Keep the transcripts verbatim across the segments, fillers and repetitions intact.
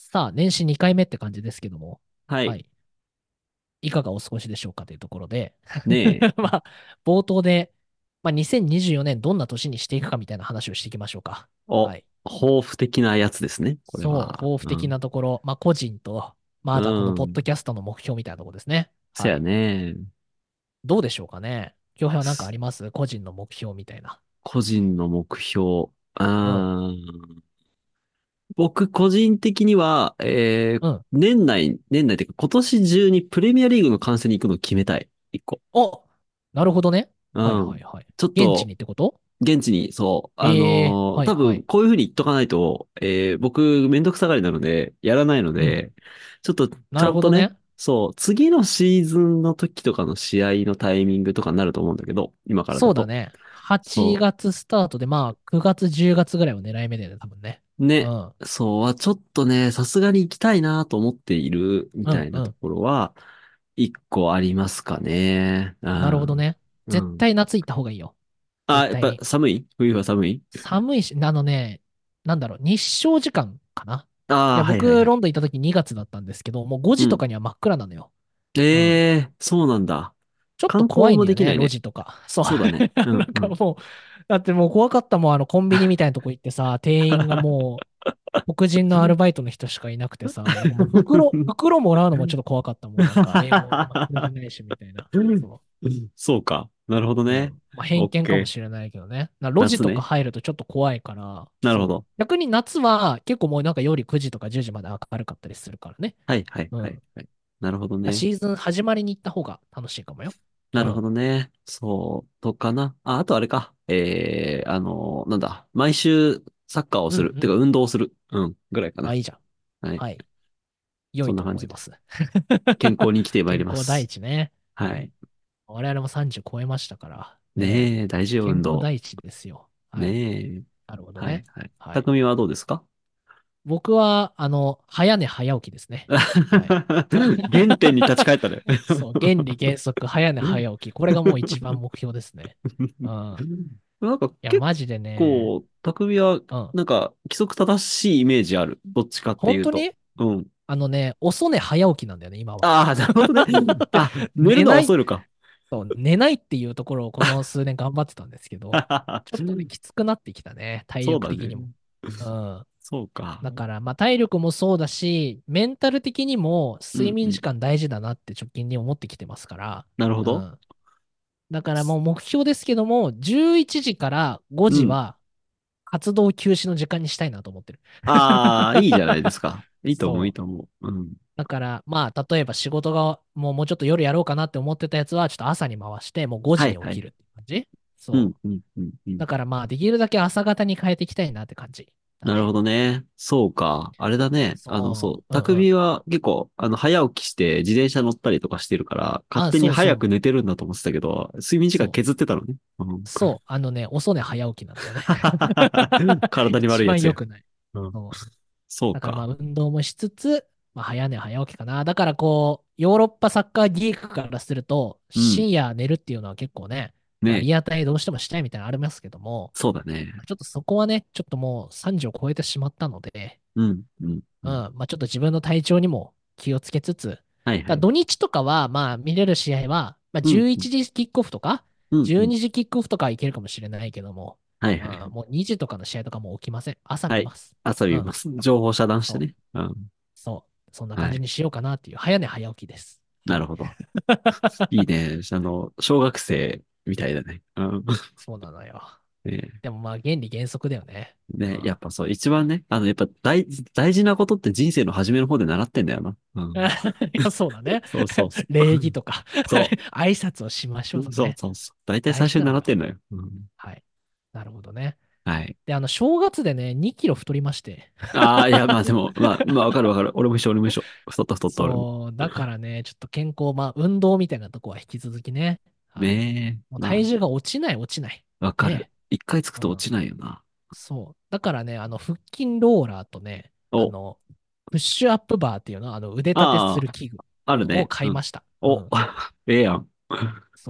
さあ、年始にかいめって感じですけども、 はい。 はい。いかがお過ごしでしょうかというところで、 ねえ。 まあ、冒頭で、まあ、にせんにじゅうよねんどんな年にしていくかみたいな話をしていきましょうか。はお、 い。 抱負的なやつですね。これそう、 は。 抱負的うん。 なところ、まあ、個人と、まあ、 うあとはこのポッドん。 キャストの目標みたいなところですね。 そやはい。 ね。 どうでしょうかね。京平は何かあすります個人の目標みたいな。 個人の目標。ううん。 ん。僕、個人的には、えー、 うん。 年内、年内っていうか、今年中にプレミアリーグの観戦に行くのを決めたい。一個。 お、なるほどね。はいうん。 はいはい。 ちょっ現地にと、 ってこと？ 現地に、そう、あええー、 のー多分、 はいはい。 こういうふうに言っとかないと、えー僕、めんどくさがりなので、やらないのうん。 で、ちょっと、ちなゃんとね、 るほどね。 そう、次のシーズンの時とかの試合のタイミングとかになると思うんだけど、今からだと。 そうだね。8 そ月スタートで、まあ、くがつ、じゅうがつぐらいを狙い目だよね、多分ね。 う、ね、 うん。 そうは、ちょっとね、さすがに行きたいなと思っているみうん、 たいなとうん。 ころは、一個ありますかね。うなるほどん。 ね。 うん。 絶対夏行った方がいいよ。 あ、やっぱ絶対に。 寒い冬は寒い？ 寒いし、あのね、なんだろう、日照時間かな。いああー、 や、僕、 はいはいはい。 ロンドン行った時にがつだったんですけど、もうごじとうん。 かには真っ暗なのよ。うん。 ええ、そうなんだ。 ちょっと観光も怖いんだよね、 できないね。 路地とか。そう。 そうだね。うなんんうん。 かもう、だってもう怖かったもん、あの、コンビニみたいなとこ行ってさ、店員がもう、黒人のアルバイトの人しかいなくてさ、なんかもう袋、袋もらうのもちょっと怖かったもん。なんか、英語も通じないし、みたいな。そそうか。なるほどう。うね。 ん。まあ、偏見かオッケー。 もしれないけどね。な路地とか夏ね。 入るとちょっと怖いから、そう。 なるほど。 逆に夏は結構もうなんか夜くじとかじゅうじまで明るかったりするからね。 はいはいうん。 はいはい。なるほどね。 シーズン始まりに行った方が楽しいかもよ。 なるほうん。 どね。そう、とかな。あ、あとあれか。えー、あのーなんだ。毎週サッカーをする。てかうんうん。 運動をする。うん。ぐらいかあ、 な。 いいじゃん。 はい。 はい。良いそんな感じで。 と思います。 健康に生きてまいり健康第ます。 一ね。 はい。 はい。我々もさんじゅう超えましたから、ね。 ねえ、大事よ、運健康動。 第一ですよ。はい。 ねえ。 なるほどね。 はいはい。 はい。 匠はどうですか？ 僕は、あの、早寝早起きですね。はい。 原点に立ち返ったね。 そう、原理原則、早寝早起き。これがもう一番目標ですね。うん。 なんかいや、 結マジでね。 構、匠は、 うん。 なんか規則正しいイメージある。どっちかっていうと。 本当にうん。 あのね、遅寝早起きなんだよね、今は。 ああ、なるほどね。あ、寝るのは寝ない、 遅いのか。 そう、寝ないっていうところをこの数年頑張ってたんですけど、ちょっとね、きつくなってきたね、体そうだね。 力的にも。うん。 そうか。 だから、まあ、体力もそうだし、メンタル的にも睡眠時うんうん。 間大事だなって直近に思ってきてますから、 なるほど。 うん。だからもう目標ですけども、じゅういちじから5 うん。 時は活動休止の時間にしたいなと思ってる。 ああ、いいじゃないですか。いいと思う、いいそう。 と思う。うん。 だから、まあ、例えば仕事がもうもうちょっと夜やろうかなって思ってたやつは、ちょっと朝に回して、もう5 はいはい。 時に起きるって感じ。そう。 うんうんうんうん。 だからまあ、できるだけ朝方に変えていきたいなって感じだなるほね。 どね。そうか。あれだね。あの、そう。 そう。うんうん。 匠は結構、あの、早起きして自転車乗ったりとかしてるから、勝あ、 手にそうそう。 早く寝てるんだと思ってたけど、睡眠時間そう。 削ってたのね。うん。 そう。あのね、遅寝早起きなんだよね。 体に悪一いやつや。 番良くない。 うん。 そう。だからまあ、 そうか。 運動もしつつ、まあ、早寝早起きかな。だからこう、ヨーロッパサッカーギークからすると、 うん。 深夜寝るっていうのは結構ね、まあ、 ね。 リアタイどうしてもしたいみたいなのありますけども、 そうだね。 ちょっとそこはね、ちょっともうさんじを超えてしまったので、 うん。うん。うん。 うん、まあちょっと自分の体調にも気をつけつつ、 はいはい。 だ土日とかは、まあ見れる試合は、まあうん。 11 うん。 時キックオフとか、 うん。う 12 ん。 時キックオフとかはいけるかもしれないけども、 はいはいはい。 うん、もうにじとかの試合とかも起きません。朝はい。 見ます。うん、 朝見ます。情報遮断してそう、 ね。うん。 そう、そんなはい。 感じにしようかなっていう、早寝早起きです。はい。 なるほど。いいね。あの、小学生みたいだね。うん。 そうなのよ。 ねでもまあ原理原則だよね。うね、やっん。 ぱそう、一番ね、あの、やっぱ大、大事なことって人生の初めの方で習ってんだよな。うん。 いや、そうだね。 そうそうそ礼儀とかう。そ挨拶をしましょうう。そうとかね。 そうそう。大体最初に大事なのよ。 習ってんのよ。うん。 はい。なるほどね。 はい。 で、あの、正月でね、にキロ太りまして。 ああ、いや、まあでも、まあ、まあ、わかるわかる。俺も一緒、俺も一緒。太った太った、俺も。 そう、だからね、ちょっと健康、まあ、運動みたいなとこは引き続きね。はい。 ねえ。 もうま体重が落ちない、落ちない。 あ、わかる。 ね。 一回つくうん。 と落ちないよな。 そう。だからね、あの、腹筋ローラーとね、あお、 の、プッシュアップバーっていうの、あの、腕立てすああ、 る器具をあるね。うん。 買いました。うお、 ん。 ええやん。 そう。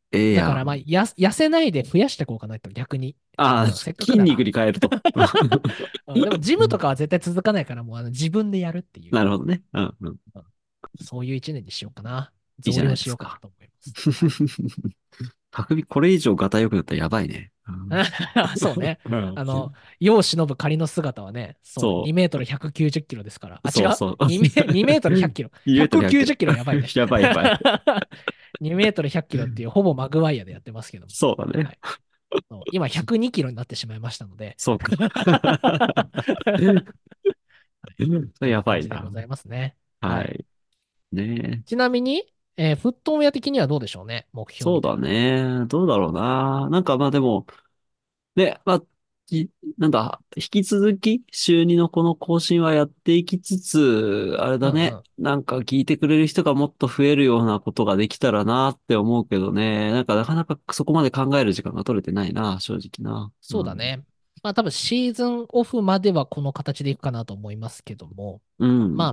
ええやん。 だからまあ、や、痩せないで増やしていこうかなと、逆に。 ああ、 うんせっかくだから。 筋肉に変えると。 うんでも、ジムとかは絶対続かないから、もうあの自分でやるっていう、 なるほどね。うんうん。 うんそういう一年にしようかな。 いいじゃない増量しようかなですか。 と思います。はい。 匠これ以上ガタ良くなったらやばいね。うん。 そうね。 うん。 あの、世を忍ぶ仮の姿はね、そう、 そにメートルひゃくきゅうじゅっキロですから。 う。 あ、違う。 そうそう。 にメ、にメートルひゃっキロ。 にメートル100 190 キロ。 キロやばいね。 やばいやばい。 にメートルひゃっキロっていうほぼマグワイアでやってますけども。 そうだね。 はい。そう今ひゃくにキロになってしまいましたので。 そうか。それやこんなばいな。 感じでございますね。はい。 はい。ねえ。 ちなみに、えーフットウェア的にはどうでしょうね。目標そうだみたいなのは。 ね。どうだろうな。なんかまあでも、ね、まあ、きなんだ、引き続き週にのこの更新はやっていきつつ、あれだね。 うんうん。 なんか聞いてくれる人がもっと増えるようなことができたらなって思うけどね。なんかなかなかそこまで考える時間が取れてないな、正直な。うん。 そうだね。まあ多分シーズンオフまではこの形でいくかなと思いますけども、 うん。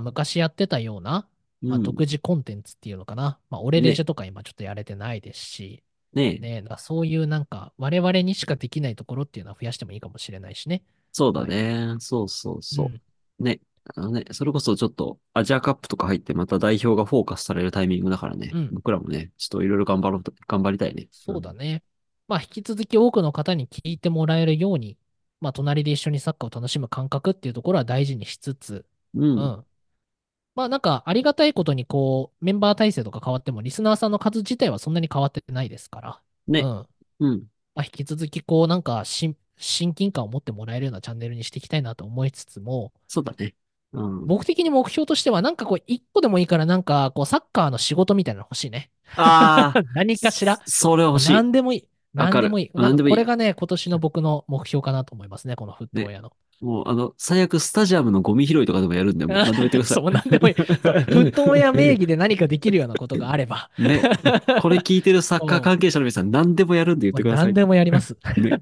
まあ昔やってたような、まあ、 うん。 独自コンテンツっていうのかな。まあ俺レジね。 ェとか今ちょっとやれてないですし、 ね。 ね、だからそういうなんか我々にしかできないところっていうのは増やしてもいいかもしれないしね。 そうだはい。 ね。そうそうそうん。 う。ね。あのね、それこそちょっとアジアカップとか入ってまた代表がフォーカスされるタイミングだからね。 うん。 僕らもね、ちょっといろいろ頑張ろうと、頑張りたいね。うん。 そうだね。まあ引き続き多くの方に聞いてもらえるように、まあ隣で一緒にサッカーを楽しむ感覚っていうところは大事にしつつ、 うん。 うん。まあなんかありがたいことにこう、メンバー体制とか変わっても、リスナーさんの数自体はそんなに変わってないですから、うね。 ん。 うん。 まあ引き続きこうなんか親親近感を持ってもらえるようなチャンネルにしていきたいなと思いつつも、 そうだね。うん。 僕的に目標としてはなんかこう一個でもいいからなんかこうサッカーの仕事みたいなの欲しいね。 ああ、 何かしら。 そそれ欲しい。 何でもいい。 わかる。 何でもいい。なんかなんでもいい。 これがね、今年の僕の目標かなと思いますね。このフットウね。 ェアの。 もう、あの、最悪スタジアムのゴミ拾いとかでもやるんで、もう、なんでも言ってくださそう、何でもいい。そう、フットウェア名義で何かできるようなことがあれば。 い。ね。これ聞いてるサッカーも関係者の皆さん、何でもやるんで言っう、もてください。 う何でもやります。 ね。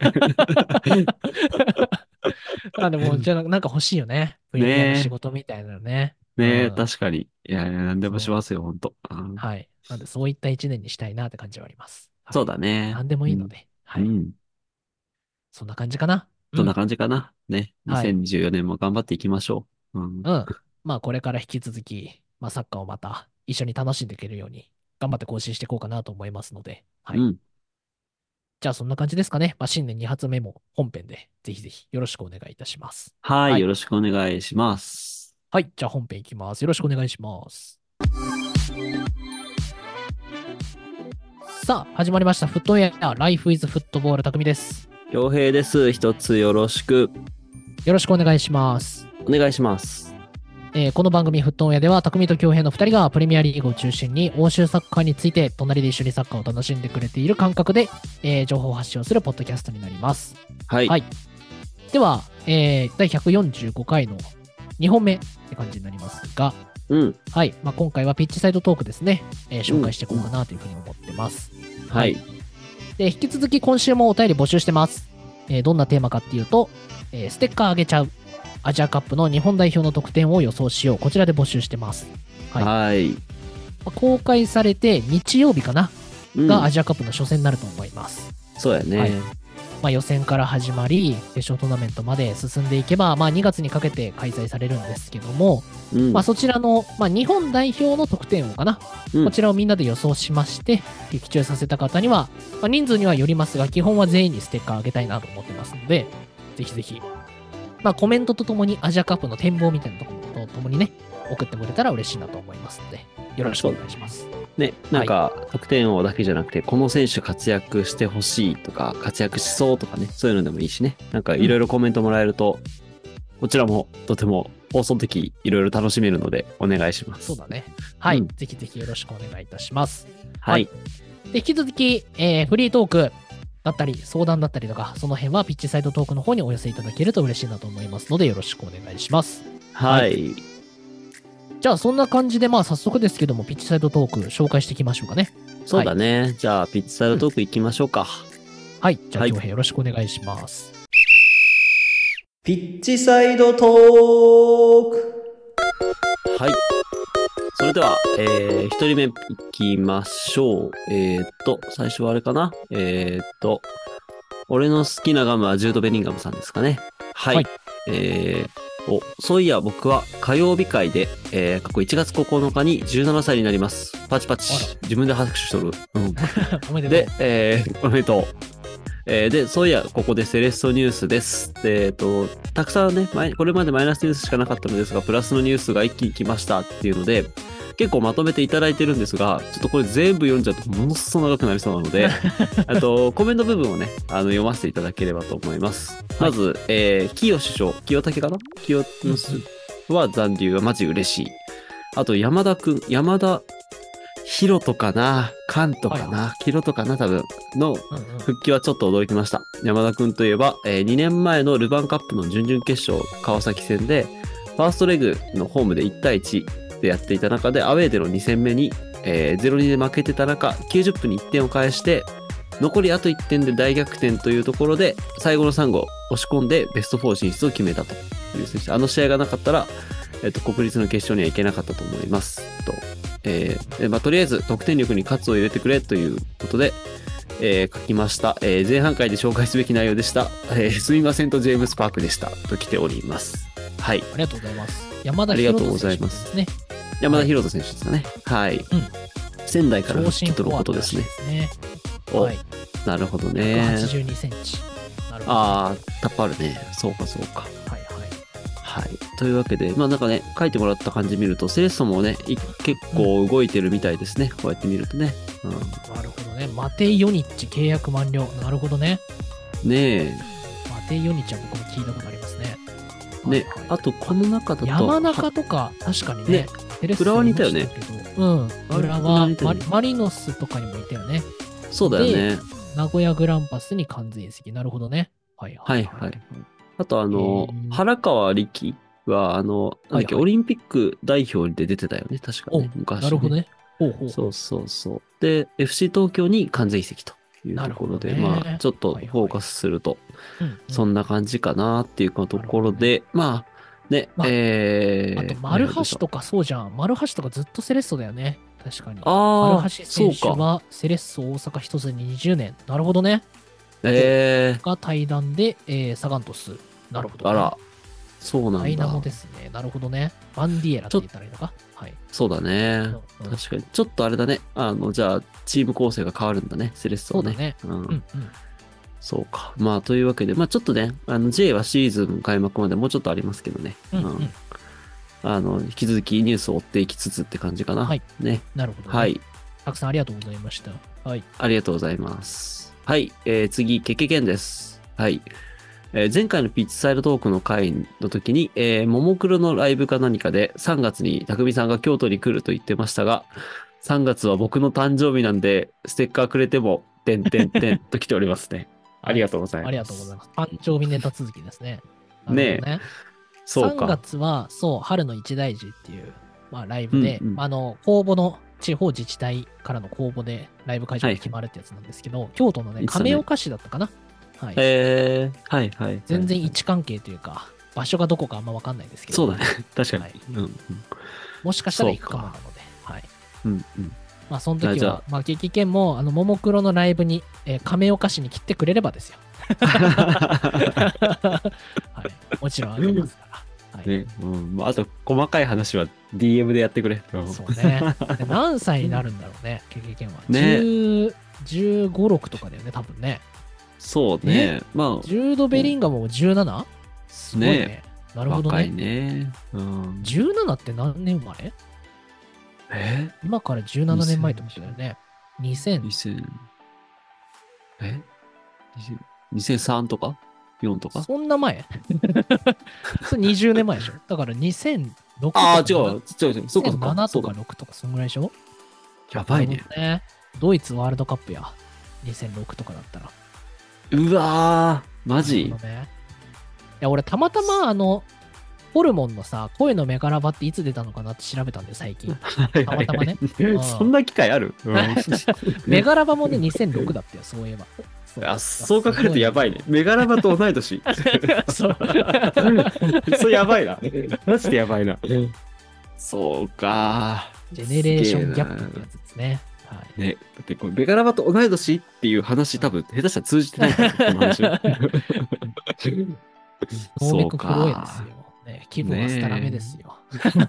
あ、でも、じゃあ、なんか欲しいよね。プレミアの仕ね事みたいなのね。 え。ねえ、 うん。 確かに。いやいや、何でもしそう。 ますよ、本当。うん。 はい。なんで、そういった一年にしたいなって感じはあります。はそうい。 だね。 何でもうん。 いいので。はい。 うん。 そんな感じかな。うん。 そんな感じかな。ね。 はい。 にせんにじゅうよねんも頑張っていきましょう。うん。 うん。まあ、これから引き続き、まあ、サッカーをまた一緒に楽しんでいけるように、頑張って更新していこうかなと思いますので。はい。 うん。 じゃあ、そんな感じですかね。まあ、新年に発目も本編で、ぜひぜひよろしくお願いいたします。 はい。 はい。 よろしくお願いします。 はい。じゃあ、本編いきます。よろしくお願いします。さあ、始まりました。フットウェア、Life is Football 匠です。 恭平です。一つよろしくよろしくお願いします。 お願いします。 えーこの番組、フットウェアでは、匠と恭平のふたりがプレミアリーグを中心に、欧州サッカーについて、隣で一緒にサッカーを楽しんでくれている感覚で、えー情報発信をするポッドキャストになります。 はい。 はい。では、えー、だいひゃくよんじゅうごかいのにほんめって感じになりますが、 うん。 はい。まあ、今回はピッチサイドトークですね、えー紹介していこうかなというふうに思ってます。 はい。 で、引き続き今週もお便り募集してます。えーどんなテーマかっていうと、えーステッカーあげちゃう。アジアカップの日本代表の得点を予想しよう。こちらで募集してます。はい。 はい。 まあ公開されて日曜日かな、 うん。 がアジアカップの初戦になると思います。 そうやね。 はいまあ、予選から始まり、決勝トーナメントまで進んでいけば、まあ、にがつにかけて開催されるんですけども、 うん。 まあ、そちらの、まあ、日本代表の得点王かな、 うんこちらをみんなで予想しまして、的中させた方には、まあ、人数にはよりますが、基本は全員にステッカーあげたいなと思ってますので、ぜひぜひ、まあ、コメントとともにアジアカップの展望みたいなところとともにね、送ってくれたら嬉しいなと思いますので、よろしくお願いします。 ね、なんか、得点王だけじゃなくて、この選手活躍してほしいとか、活躍しそうとかね、そういうのでもいいしね。なんか、いろいろコメントもらえると、こちらもとても放送的いろいろ楽しめるので、お願いします。 そうだね。はい、 うんぜひぜひよろしくお願いいたします。 はい。 で、引き続き、えーフリートークだったり、相談だったりとか、その辺はピッチサイドトークの方にお寄せいただけると嬉しいなと思いますので、よろしくお願いします。 はい。 じゃあ、そんな感じで、まあ、早速ですけども、ピッチサイドトーク紹介していきましょうかね。 そうだね。じゃあ、ピッチサイドトーク行きましょうか。 はい。じゃあ、 はい恭平よろしくお願いします。 ピッチサイドトークはい。それででは、えー、一人目いきましょう。えーっと、最初はあれかな。えーっと、俺の好きなガムはジュード・ベリンガムさんですかね。はい。 はいえー、お、そういや僕は火曜日会で、えー、過去いちがつここのかにじゅうななさいになります。パチパチあ。 自分で拍手しとる。うん。 おめでとう。 で、えー、おめでとう。えー、で、そういや、ここでセレッソニュースです。でえっと、たくさんね、前これまでマイナスニュースしかなかったのですが、プラスのニュースが一気に来ましたっていうので、結構まとめていただいてるんですが、ちょっとこれ全部読んじゃうとものすごく長くなりそうなので、あと、コメント部分をね、あの、読ませていただければと思います。まず、えー、清首相、清武かな清のは残留はマジ嬉しい。あと、山田くん、山田ヒロトかなカントかな、ヒロトかな多分のうんうん復帰はちょっと驚きました。山田くんといえば、えー、にねんまえのルヴァンカップの準々決勝川崎戦で、ファーストレグのホームでいちたいいちでやっていた中で、アウェーでのに戦目に、えー、ゼロたいにで負けてた中、きゅうじゅっぷんにいってんを返して、残りあといってんで大逆転というところで、最後のさん号押し込んでベストフォー進出を決めたという選手。あの試合がなかったら、えっと、国立の決勝には行けなかったと思います。とえーでまあ、とりあえず得点力に喝を入れてくれということで、えー書きました、えー前半回で紹介すべき内容でした。えーすみませんとジェームス・パークでしたと来ております。はい。 ありがとうございます。山田ありがとう博人ございま選手ですすね。 山田博人選手ですかね。はい。 うん仙台から長身の復帰とのフォワードらことですね。 しいですね。 お、 はい。 なるほどひゃくねはち。じゅうにセンチ。なるほど。 ああ、タップあるね。そうか、そうか。 はいはい。 はい。というわけで、まあなんかね、書いてもらった感じ見ると、セレッソもね、い結構動いてるみたいですね。こうやって見るとね。うなるほどね。マテイ・ヨニッチ契約満了。なるほどね。 ん、ねえ。 マテイ・ヨニッチは僕も聞いたことありますね。 ね、 はいはいあとこの中だと、 山は中とか、確かにねね、 テレス浦和にいたよねいましたけど。うん。浦浦和和にいたよねマリ、マリノスとかにもいたよね。 そうだよね。 名古屋グランパスに完全移籍。なるほどね。はいはいはい。あとあのへー、 原川力は、あの、なんだっけ、 はいはいオリンピック代表で出てたよね、確かおね。昔、 なるほど。ね。ほうほうほう。 そうそうそう。で、エフシー 東京に完全移籍というところで、 なるほどねまあ、ちょっとフォーカスすると、 うんうんそんな感じかなっていうところで、まあ、ね、 まあえー、 あと、丸橋とかそうじゃん。丸橋とかずっとセレッソだよね。確かに。 ああ、 丸橋選手そうか。 はセレッソ大阪一筋にじゅうねん。なるほどね。 えが対談で、えーサガン鳥栖。なるほー、 ど、 あら、そうなんだダイナモ。ですね。なるほどね。バンディエラって言ったらいいのかはい。 そうだね。 うんうん確かに。ちょっとあれだね。あの、じゃあ、チーム構成が変わるんだね。セレッソはね。 そうだね。 うん。 うんうん。 そうか。まあ、というわけで、まあ、ちょっとね、あの、J はシーズン開幕までもうちょっとありますけどね。 うんうん。 あの、引き続きニュースを追っていきつつって感じかな。 はい。 ね。 なるほど、ね。 は。い。 たくさんありがとうございました。はい。 ありがとうございます。はい。えー、次、ケケケンです。はい。えー前回のピッチサイドトークの回の時に、えー、ももクロのライブか何かでさんがつに匠さんが京都に来ると言ってましたが、さんがつは僕の誕生日なんで、ステッカーくれても、てんてんてんと来ておりますね。ありがとうございます。 ありがとうございます。誕生日ネタ続きですね。 ねえなるほどね。 そうさんがか。 つは、そう、春の一大事っていう、まあ、ライブで、 うんうんあの、公募の、地方自治体からの公募でライブ会場が決まるってやつなんですけど、京都のね、 いいっすね亀岡市だったかな。はい。 えー、はいはいはい。 全然位置関係というか、場所がどこかあんまわかんないですけど、 そうだね。確かに。 はいうんうん。 もしかしたら行くかもなので、はい。 うんうん。 まあ、その時あじゃあは、まあ、激剣も、あの、ももクロのライブに、えー亀岡市に来てくれればですよ。はい。もちろんありますから。はい。 ね、うん。あと、細かい話は ディーエム でやってくれ。うんそうね。で何歳になるんだろうね、ケケケンは。 ねじゅう、じゅうご、ろくとかだよね、多分ね。 そうね。まジュード・ベリンガムも じゅうなな? すごいね。 ねなるあ、若いほどね。 ね。うん。 じゅうななって何年生まれえ今からじゅうななねんまえってことだよね。にせん。 にせん、えにせんにせんさんとか ?よん とかそんな前それにじゅうねんまえでしょ。だからにせんろくとか。 ああ、違う、違う、違う。そうか、そうにせんななか。そとかうだ。 ろくとか、そんぐらいでしょ。 やばいね。 なるほどね。ドイツワールドカップや。にせんろくとかだったら。 うわー、マジなるほどね。いや、俺たまたまあの、ホルモンのさ、声のメガラバっていつ出たのかなって調べたんだよ、最近。 はいたまたまねはいそんな機会ある、うんメガラバもね、にせんろくだったよ、そういえば。 あ、そう書かれるとやばいね。メガラバと同い年。 そう。 それやばいな。マジでやばいな。そうか。 ジェネレーションギャップってやつですね。はい。 ね。だってこれ、ベガラバと同い年っていう話多分、下手したら通じてないから、この話。 動そう脈黒炎ですか。 よ。ね、気分はスタラメですよ。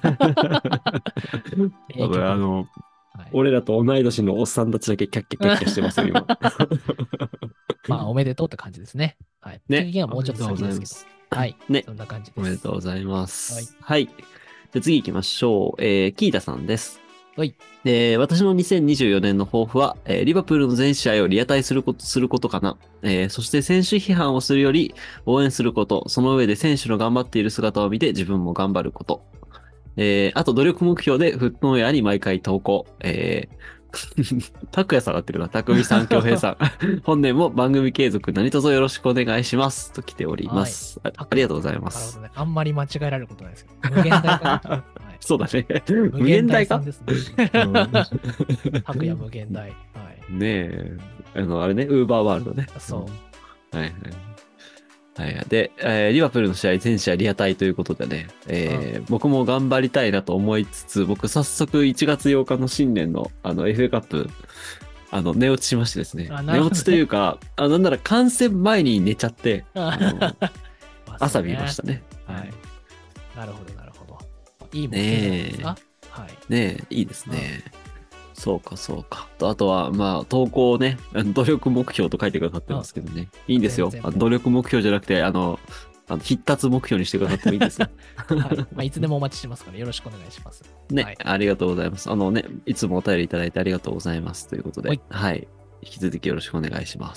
多分あの、 はい、 俺らと同い年のおっさんたちだけキャッキャキャッキャしてますよ、今。 まあ、おめでとうって感じですね。はい。 ね。 次元はもうちょっと先ですけど。はい。 ね。 そんな感じです。 おめでとうございます。 はい。 はい。じゃあ次行きましょう。えー、キータさんです。 はい。 で、私のにせんにじゅうよねんの抱負は、えーリバプールの全試合をリアタイすること、することかな。えーそして選手批判をするより応援すること、その上で選手の頑張っている姿を見て自分も頑張ること。えーあと努力目標でフットウェアに毎回投稿。えー拓也さんがってるな。匠さん、京平さん。本年も番組継続何卒よろしくお願いします。と来ております。あありがとうございまなるほす。 どね。あんまり間違えられることないですけど。無限大かな、はい、 そうだね。 無限大さんですね。 うん拓也無限大。はい。 ねえ。あの、あれね、ウーバーワールドね。 そう。 はいはい。はい、で、えーリバプールの試合、全試合リアタイということでね、えー僕も頑張りたいなと思いつつ、僕早速いちがつようかの新年のあの エフエー カップ、あの、寝落ちしましてですね。寝落ちというか、あなんなら観戦前に寝ちゃって、あの朝見ましたね。 はい。なるほど、なるほど。いいもんねえ。 はい。 ねえ、いいですね。そうか、そうか。とあとは、まあ、投稿をね、努力目標と書いてくださってますけどね。いいんですよ。あ努力目標じゃなくて、あの、あの必達目標にしてくださってもいいんですよ。 はい。まあ、いつでもお待ちしてますから、よろしくお願いします。 ね、 はい、 ありがとうございます。あのね、いつもお便りいただいてありがとうございます。ということで、はい。はい、引き続きよろしくお願いします。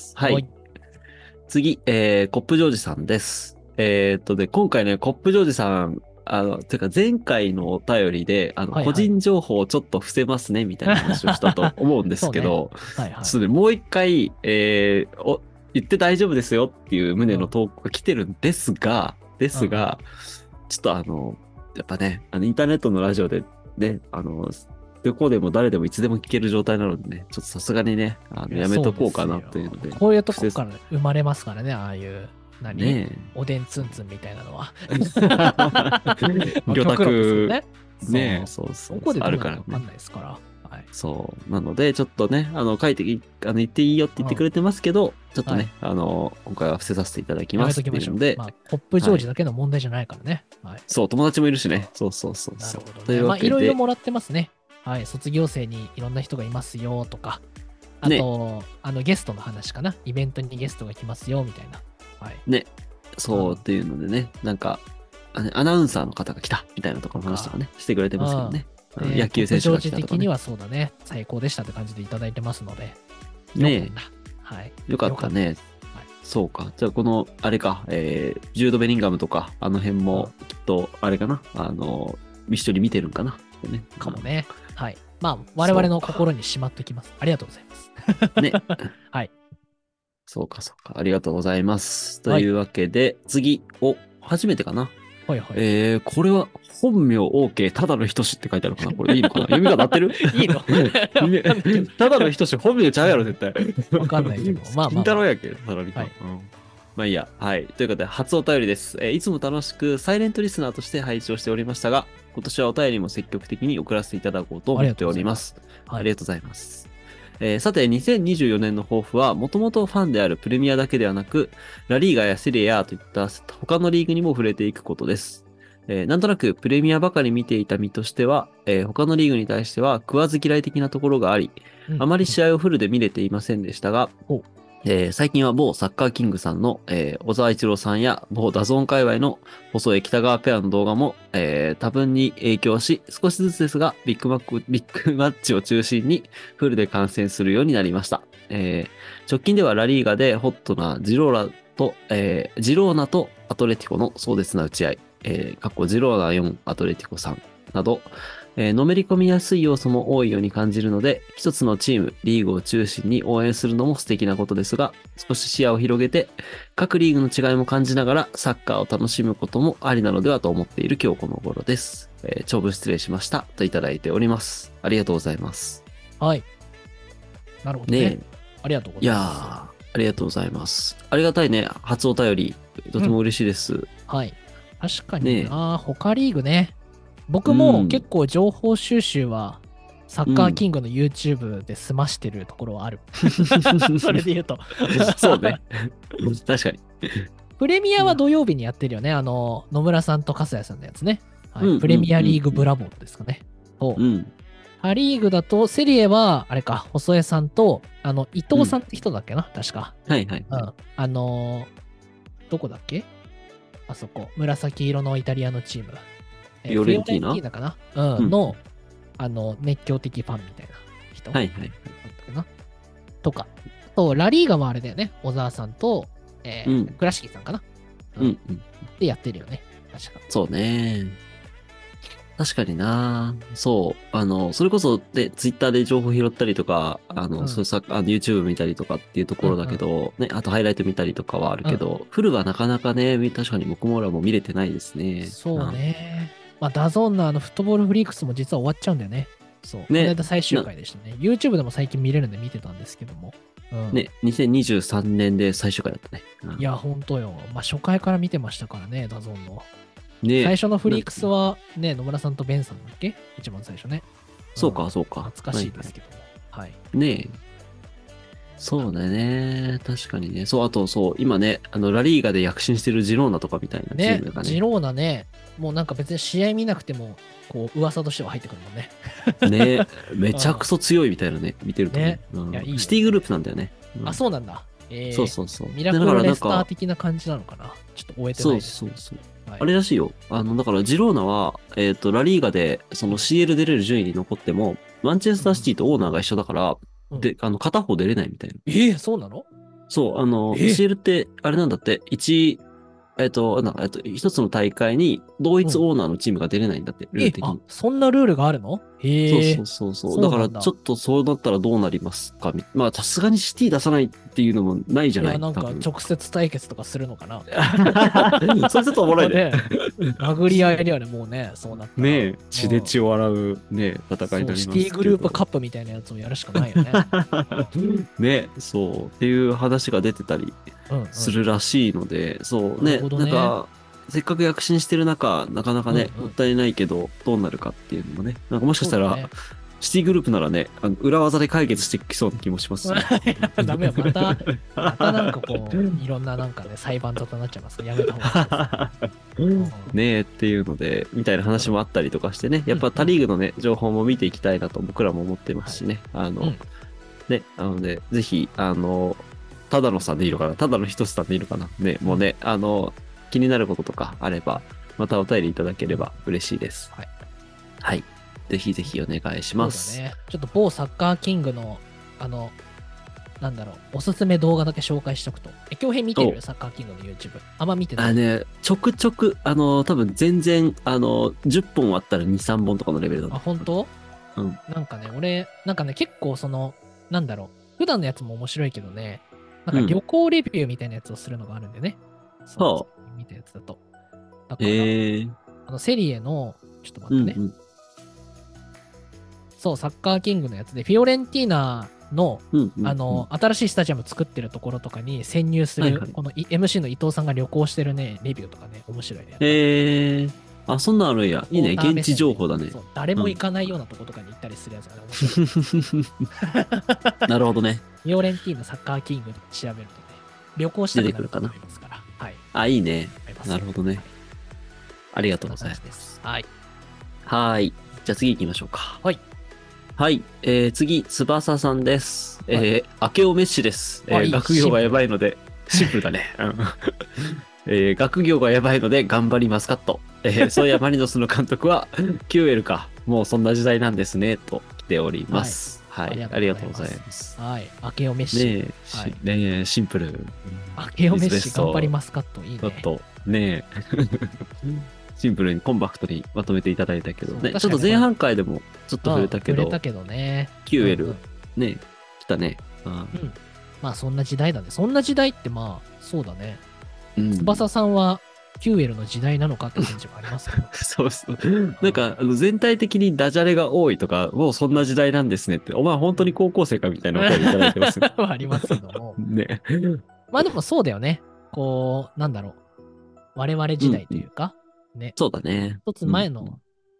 はい。はい、次、えー、コップジョージさんです。えー、っとで、今回ね、コップジョージさん、あの、てか前回のお便りで、あの、はいはい、個人情報をちょっと伏せますね、みたいな話をしたと思うんですけど、ね、はいはい、ちょっとね、もう一回、えー、お、言って大丈夫ですよっていう旨の投稿が来てるんですが、うん、ですが、うん、ちょっとあの、やっぱね、あの、インターネットのラジオでね、あの、どこでも誰でもいつでも聞ける状態なのでね、ちょっとさすがにね、あのやめとこうかなというので。 こういうとこから生まれますからね、ああいう。何ねおでんツンツンみたいなのは。 魚拓ね。 ねそうそう。 どこでどうなるかわかんないですから。はい、 そう。なので、ちょっとね、あの、書いて、あの、言っていいよって言ってくれてますけど、うん、ちょっとね、はい、あの、今回は伏せさせていただきますっていうので。 まあ、コップジョージだけの問題じゃないからね。はいはい、 そう、友達もいるしね。そうそうそうそう。 なるほど、ね。というわけでまあ、いろいろもらってますね。はい。卒業生にいろんな人がいますよとか。あと、ね、あの、ゲストの話かな。イベントにゲストが来ますよみたいな。はい。 ね。そうっていうのでね、なんか、アナウンサーの方が来たみたいなところの話とかね、してくれてますけどね。野球選手が来たとか、ね。 的にはそうだね、最高でしたって感じでいただいてますので。 ねえ。 はい。 よかったね。はい、そうか。じゃあ、この、あれか、えー、ジュード・ベリンガムとか、あの辺も、きっと、あれかな、あの、一緒に見てるんかな。ね、 かもね。はい。まあ、我々の心にしまっておきます。ありがとうございます。 ね。 はい。 そうか、そうか。ありがとうございます。というわけで、はい、次、お、初めてかな。 はいはい。 えー、これは、本名 OK、ただのひとしって書いてあるかなこれいいのかな読み方合ってるいいのただのひとし、本名ちゃうやろ、絶対。 わかんないけど。 まあまあ、金太郎やっけ、ただのひとし。はい、うんまあいいや。はい。ということで、初お便りです。えー、いつも楽しく、サイレントリスナーとして配置をしておりましたが、今年はお便りも積極的に送らせていただこうと思っております。ありがとうございます。えー、さて、にせんにじゅうよねんの抱負は、もともとファンであるプレミアだけではなく、ラリーガやセリアといった他のリーグにも触れていくことです。えー、なんとなくプレミアばかり見ていた身としては、えー、他のリーグに対しては食わず嫌い的なところがあり、うん、あまり試合をフルで見れていませんでしたが、うんえー、最近は某サッカーキングさんの、えー、小沢一郎さんや某ダゾーン界隈の細江北川ペアの動画も、えー、多分に影響し、少しずつですがビッグマック、ビッグマッチを中心にフルで観戦するようになりました。えー、直近ではラリーガでホットなジローラと、えー、ジローナとアトレティコの壮絶な打ち合い、えー、過去ジローナよんアトレティコさんなど、えー、のめり込みやすい要素も多いように感じるので、一つのチーム、リーグを中心に応援するのも素敵なことですが、少し視野を広げて、各リーグの違いも感じながらサッカーを楽しむこともありなのではと思っている今日この頃です。えー、長文失礼しました。といただいております。ありがとうございます。 はい。なるほどね。ねありがとうございます。 いやー、ありがとうございます。ありがたいね。初お便り。とても嬉しいです。うん、 はい。確かにな、ね、他リーグね。 僕も結構情報収集は、サッカーキングの YouTube で済ましてるところはある。それで言うと。 そうね。確かに。 プレミアは土曜日にやってるよね。あの、野村さんと粕谷さんのやつね。はいうんプレミアリーグブラボーですかね。と、 うん。 パリーグだと、セリエは、あれか、細江さんと、あの、伊藤さんって人だっけな、確か。 はいはい。 うん。あのーどこだっけあそこ。紫色のイタリアのチーム。えーフィオレンティーナフィオレンティーナかなうん。 うんの、あの、熱狂的ファンみたいな人。 はいはい。 だったかなとか。と、ラリーガはあれだよね。小沢さんと、えーうん倉敷さんかなうんうん。 でやってるよね。確か。 そうね。確かにな。そう。あの、それこそ、で、ツイッターで情報拾ったりとか、あの、 うんそういうさ、あの、YouTube 見たりとかっていうところだけど、ね、あとハイライト見たりとかはあるけど、フルはなかなかね、み確かに僕もらも見れてないですね。 そうね。まあ、ダゾーンのあの、フットボールフリークスも実は終わっちゃうんだよね。そう。この間最終回でしたね。YouTube でも最近見れるんで見てたんですけども。うん、 ね、にせんにじゅうさんねんで最終回だったね。うんいや、ほんとよ。まあ、初回から見てましたからね、ダゾーンの。 ね、 最初のフリークスはね、野村さんとベンさんだっけ一番最初ね。 そうか、そうか。 懐かしいですけども。はい。 ねえ。そうだね。確かにね。そう、あとそう、今ね、あの、ラリーガで躍進してるジローナとかみたいなチねームが、ね。 ジローナね、もうなんか別に試合見なくても、こう、噂としては入ってくるもんね。 ねめちゃくそ強いみたいなね、見てるとね。 ねうんいやいいよねシティグループなんだよね。うんあ、そうなんだ。えー、 そうそうそう。 ミラクでだからなんルレスターか、 的な感じなのかなちょっと終えてなそいうです。 そうそう。 はいあれらしいよ。あの、だからジローナは、えっ、と、ラリーガで、その シーエル 出れる順位に残っても、マンチェスターシティとオーナーが一緒だから、 うんで、あの、片方出れないみたいな。 えー、そうなのそう、あの、 えシーエル って、あれなんだって、一、えっと、なんか、えっと、一つの大会に同一オーナーのチームが出れないんだって、ルーえあル的に。、 そんなルールがあるのへえ。 そうそうそうそう。 そうなんだだから、ちょっとそうなったらどうなりますかみまあ、さすがにシティ出さないっていうのもないじゃないいや、なんか多分直接対決とかするのかなそれちょっとおもろいね。 ね。殴り合いだよね、もうね、そうなったら。 ねえ、血で血を洗うね、戦いになりますそうシティグループカップみたいなやつをやるしかないよね。 プ。ね、そう。っていう話が出てたりうんうんするらしいので、そうね、 なるほどねなんか、せっかく躍進してる中、なかなかね、 うんうんもったいないけど、どうなるかっていうのもね、なんかもしかしたら、 そうだねシティグループならね、あの裏技で解決してきそうな気もしますしね。 ダメよ、また、またなんかこう、いろんななんかね、裁判沙汰になっちゃいますからやめた方がいいです。 ねえっていうので、みたいな話もあったりとかしてね、やっぱ他リーグのね、情報も見ていきたいなと僕らも思ってますしね。あの、 うんね、なので、ぜひ、あの、ただのさんでいいのかなただのひとつさんでいいのかなね、もうね、あの、気になることとかあれば、またお便りいただければ嬉しいです。 はい。 はい。ぜひぜひお願いします。 そうだね。ちょっと某サッカーキングの、あの、なんだろう、おすすめ動画だけ紹介しとくと。え、京平見てるおサッカーキングの YouTube。あんま見てない。 あね、ちょくちょく、あの、多分全然、あの、じゅっぽんあったらに、さんぼんとかのレベルだあ、 と。 本当うん。 なんかね、俺、なんかね、結構その、なんだろう、普段のやつも面白いけどね、なんか旅行レビューみたいなやつをするのがあるんでね。そう見たやつだと。だから、 へえ。 あの、セリエの、ちょっと待ってね。 うんうん。 そう、サッカーキングのやつで、フィオレンティーナの、 うんうん。 あの、新しいスタジアム作ってるところとかに潜入する、 はいはいこのい エムシー の伊藤さんが旅行してるね、レビューとかね、面白いね。 へえ。あ、そんなんあるんや。いいね。現地情報だねそ。う誰も行かないようなとことかに行ったりするやつがね、面白い。 なるほどね。 フィオレンティーナサッカーキングで調べるとね、旅行したくなると思いますから。はい。 あ、いいね。 思いますなるほどね。ありがとうございそんな感じます。 です。はい。 はい。じゃあ次行きましょうか。 はい。 はい。えー、次、翼さんです。えはー、明けおめっしです。えー、 あいい学業がやばいので、シンプルだね。うんえー、学業がやばいので頑張りますかと。えー、そういやマリノスの監督は キューエル か。もうそんな時代なんですね。と来ております。はい。 はいありがとうございます。 はい。明けおめし。 ねえ、しはいねえ、シンプル。 明けおめしリスペクト頑張りますかといいね。 ちょっと、ねえ。シンプルにコンパクトにまとめていただいたけどね。 そう確かにちょっと前半回でもちょっと触れたけどうん触れた、けどね。 キューエルうんうんね、来たね。うんうん。まあそんな時代だね。そんな時代ってまあ、そうだね。 うん。 翼さんはキューエルの時代なのかって感じもありますけど。 そうそう。なんか、あの全体的にダジャレが多いとか、もうそんな時代なんですねって、お前本当に高校生かみたいなお便りいただいてます。 はありますけども。 ね。 まあでもそうだよね。こう、なんだろう。我々時代というか、ね。 そうだね。 一つ前のうん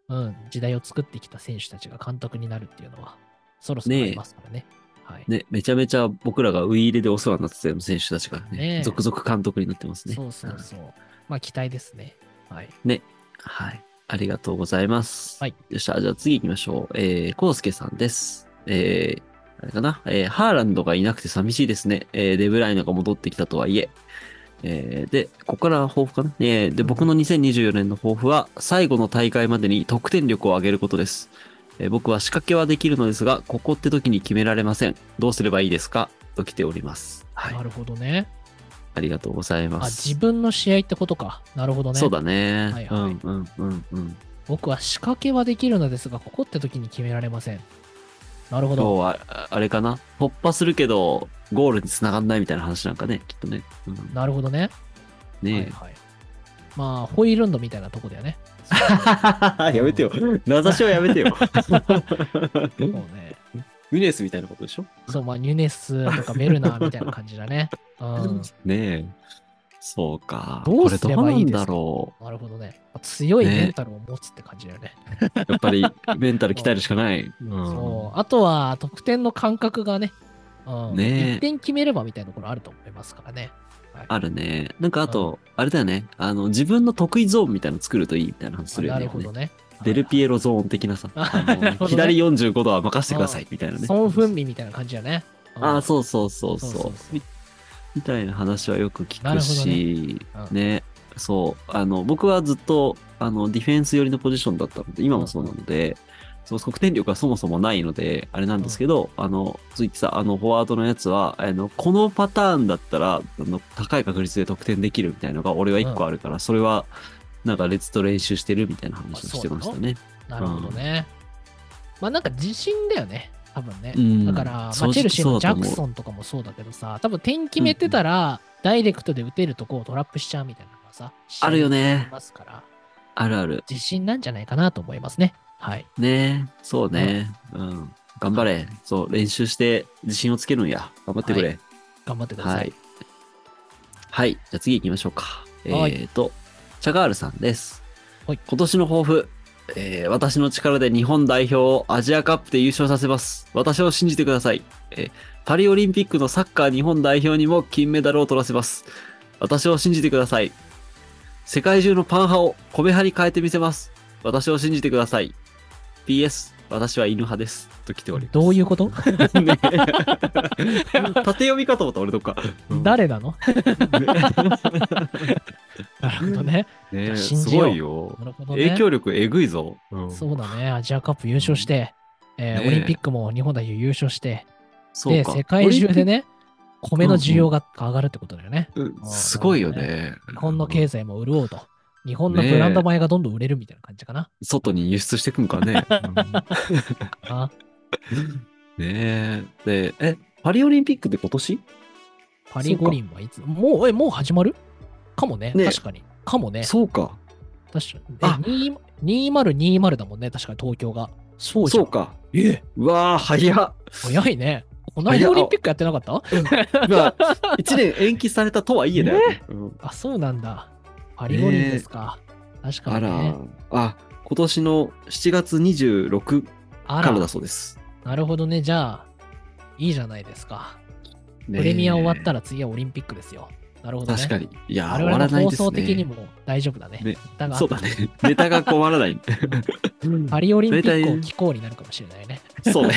うん、時代を作ってきた選手たちが監督になるっていうのは、そろそろありますからね。はい。 ね、めちゃめちゃ僕らがウイイレでお世話になってたような選手たちがね、 ねえ続々監督になってますね。 そうそうそう。まあ、期待ですね。はい。 ね。はい。ありがとうございます。 はい。 よっしゃ、じゃあ次行きましょう。えー、コウスケさんです。えー、あれかな。えー、ハーランドがいなくて寂しいですね。えー、デブライナが戻ってきたとはいえ。えー、で、ここから抱負かな。えー、で、僕のにせんにじゅうよねんの抱負は、最後の大会までに得点力を上げることです。えー僕は仕掛けはできるのですが、ここって時に決められません。どうすればいいですかと来ております。はい。 なるほどね。 ありがとうございまあ、 す。 自分の試合ってことか。なるほどね。 そうだね。 はいはいうんうんうんうん。 僕は仕掛けはできるのですが、ここって時に決められません。なるほ今日ど。 は、ああれかな突破するけど、ゴールに繋がんないみたいな話なんかね、きっとね。うん、 なるほどね。 ねえ。 はいはい。まあ、ホイールンドみたいなとこだよね。 やめてよ。名指しはやめてよ。 そうね。 ミネスみたいなことでしょそう、まあ、ニュネスとかベルナーみたいな感じだね。うん。 ねえ。そうか。 どうすればいいですかこれどうなんだろなるほどね。強いメンタルを持つって感じだよね。 う。やっぱりメンタル鍛えるしかない。うん、 そう。あとは、得点の感覚がね、うん、 ねえいってん決めればみたいなところあると思いますからね。はい、 あるね。なんかあと、あれだよね。あの、自分の得意ゾーンみたいなの作るといいみたいな話するよね。 なるほどね。 デルピエロロゾーン的なさ。 ああのなるほどね左よんじゅうごどは任せてくださいみたいなね。 ソン・フンミンみたいな感じだね。 ああ、 うそうそうそうそうそうそうそうみ。みたいな話はよく聞くなるほどし、 うんね。そう。あの、僕はずっと、あの、ディフェンス寄りのポジションだったので、今もそうなので、そう、得点力はそもそもないので、あれなんですけど、あの、ついてさ、あの、フォワードのやつは、あの、このパターンだったら、あの、高い確率で得点できるみたいなのが、俺はいっこあるから、それは、なんか、列と練習してるみたいな話をしてましたね。 なるほどね。まあなんか自信だよね。多分ね。 うんだから、まあ、チ正直ェルシーのジャクそうだと思ソンとかもそうだけどさ、多分点決めてたら、ダイレクトで打てるとこをトラップしちゃうみたいなのがさ、 あるよねありますから、 あるある。 自信なんじゃないかなと思いますね。はい。 ねそうね。うん。頑張れ。そう、練習して自信をつけるんや。頑張ってくれ。 はい頑張ってください。 はい。はい。じゃあ次行きましょうか。えはいーと、チャガールさんです。 はい今年の抱負。えー私の力で日本代表をアジアカップで優勝させます。私を信じてください。えーパリオリンピックのサッカー日本代表にも金メダルを取らせます。私を信じてください。世界中のパン派を米派に変えてみせます。私を信じてください。ピーエス、私は犬派です。と来ております。 どういうことね縦読みかと思った、俺とか。うん誰なのねなるほどね。 ねえす信じようごいよ。 なるほどね。 影響力えぐいぞ。うんそうだね。アジアカップ優勝して、えーねえオリンピックも日本代表優勝して、で、 そうか。 世界中でね、米の需要が。 が上がるってことだよね。 うんうんすごいよね。 日本の経済も潤うと。日本のブランド米がどんどん売れるみたいな感じかな。 外に輸出してくんかね。 あうんねえ。で、え、パリオリンピックって今年パリ五輪はいつもう、え、もう始まるかもね。 ね確かに。かもね。 そうか。 確かに。 あえ、ににせんにじゅうだもんね。確かに東京が。そうじゃん。 そうか。 えうわー、早っ。 早いね。この間オリンピックやってなかったまあ、一年延期されたとはいえだよね。うんあ、そうなんだ。パリ五輪ですか。確かあにねら。、あ、今年のしちがつにじゅうろくあからだら、 そうです。 なるほどね。じゃあ、いいじゃないですか。 ねえプレミア終わったら次はオリンピックですよ。なるほどね。 確かに。いや、 我終わ 々の放らないですね。 送的にも大丈夫だね。 ねだがそうだね。ネタが困らない。 パリオリンピック大体を機構になるかもしれないね。 そうね。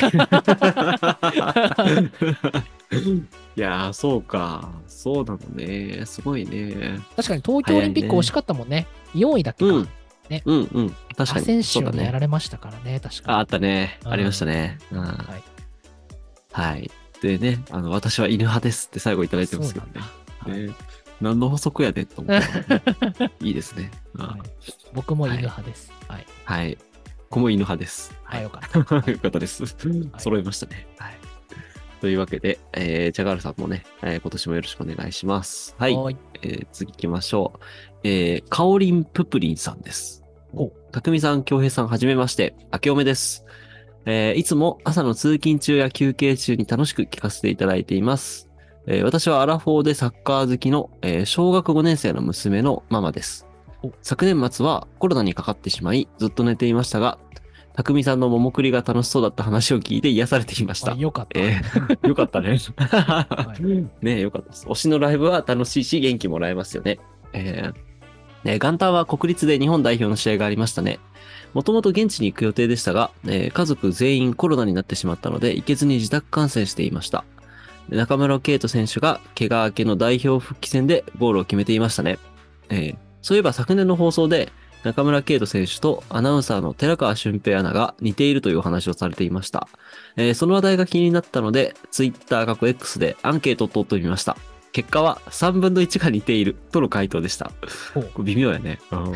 いやー、そうか。そうなのね。すごいね。 確かに東京オリンピック惜しかったもんね。よんいだっけか。 うん。 ねうんうん。確かアセンに。そうだシオにやらね。 れましたからね、確かあ、あに。 ったね。 うんありましたね。うん。 はい。 はい。でね、あの、私は犬派ですって最後いただいてますけどね。 そうなんだはいね何の補足やでと思って。いいですね。うんはい僕も犬派です。はい。 はい。ここも犬派です。 あ、 はい。 よかった。 よかったです。揃いましたね。はい。というわけで、えー、ジャガールさんもね、えー今年もよろしくお願いします。はい。 はーい。 えー次行きましょう。えー、カオリン・ププリンさんです。 おたくみさん、京平さん、はじめまして。明けおめです。えーいつも朝の通勤中や休憩中に楽しく聞かせていただいています。えー私はアラフォーでサッカー好きの、えー小学ごねん生の娘のママです。 お昨年末はコロナにかかってしまい、ずっと寝ていましたが、匠さんの桃栗が楽しそうだった話を聞いて癒されていましあ、 た。 よかった。 えー、よかったね。 はいねえ、よかったです。推しのライブは楽しいし、元気もらえますよね。えーね、元旦は国立で日本代表の試合がありましたね。もともと現地に行く予定でしたが、えー家族全員コロナになってしまったので、行けずに自宅観戦していました。で中村敬斗選手が怪我明けの代表復帰戦でゴールを決めていましたね。えーそういえば昨年の放送で、中村敬斗選手とアナウンサーの寺川俊平アナが似ているというお話をされていました。えーその話題が気になったので、Twitter 過去 X でアンケートを取ってみました。結果はさんぶんのいちが似ているとの回答でした。 ほうこれ微妙やね。うん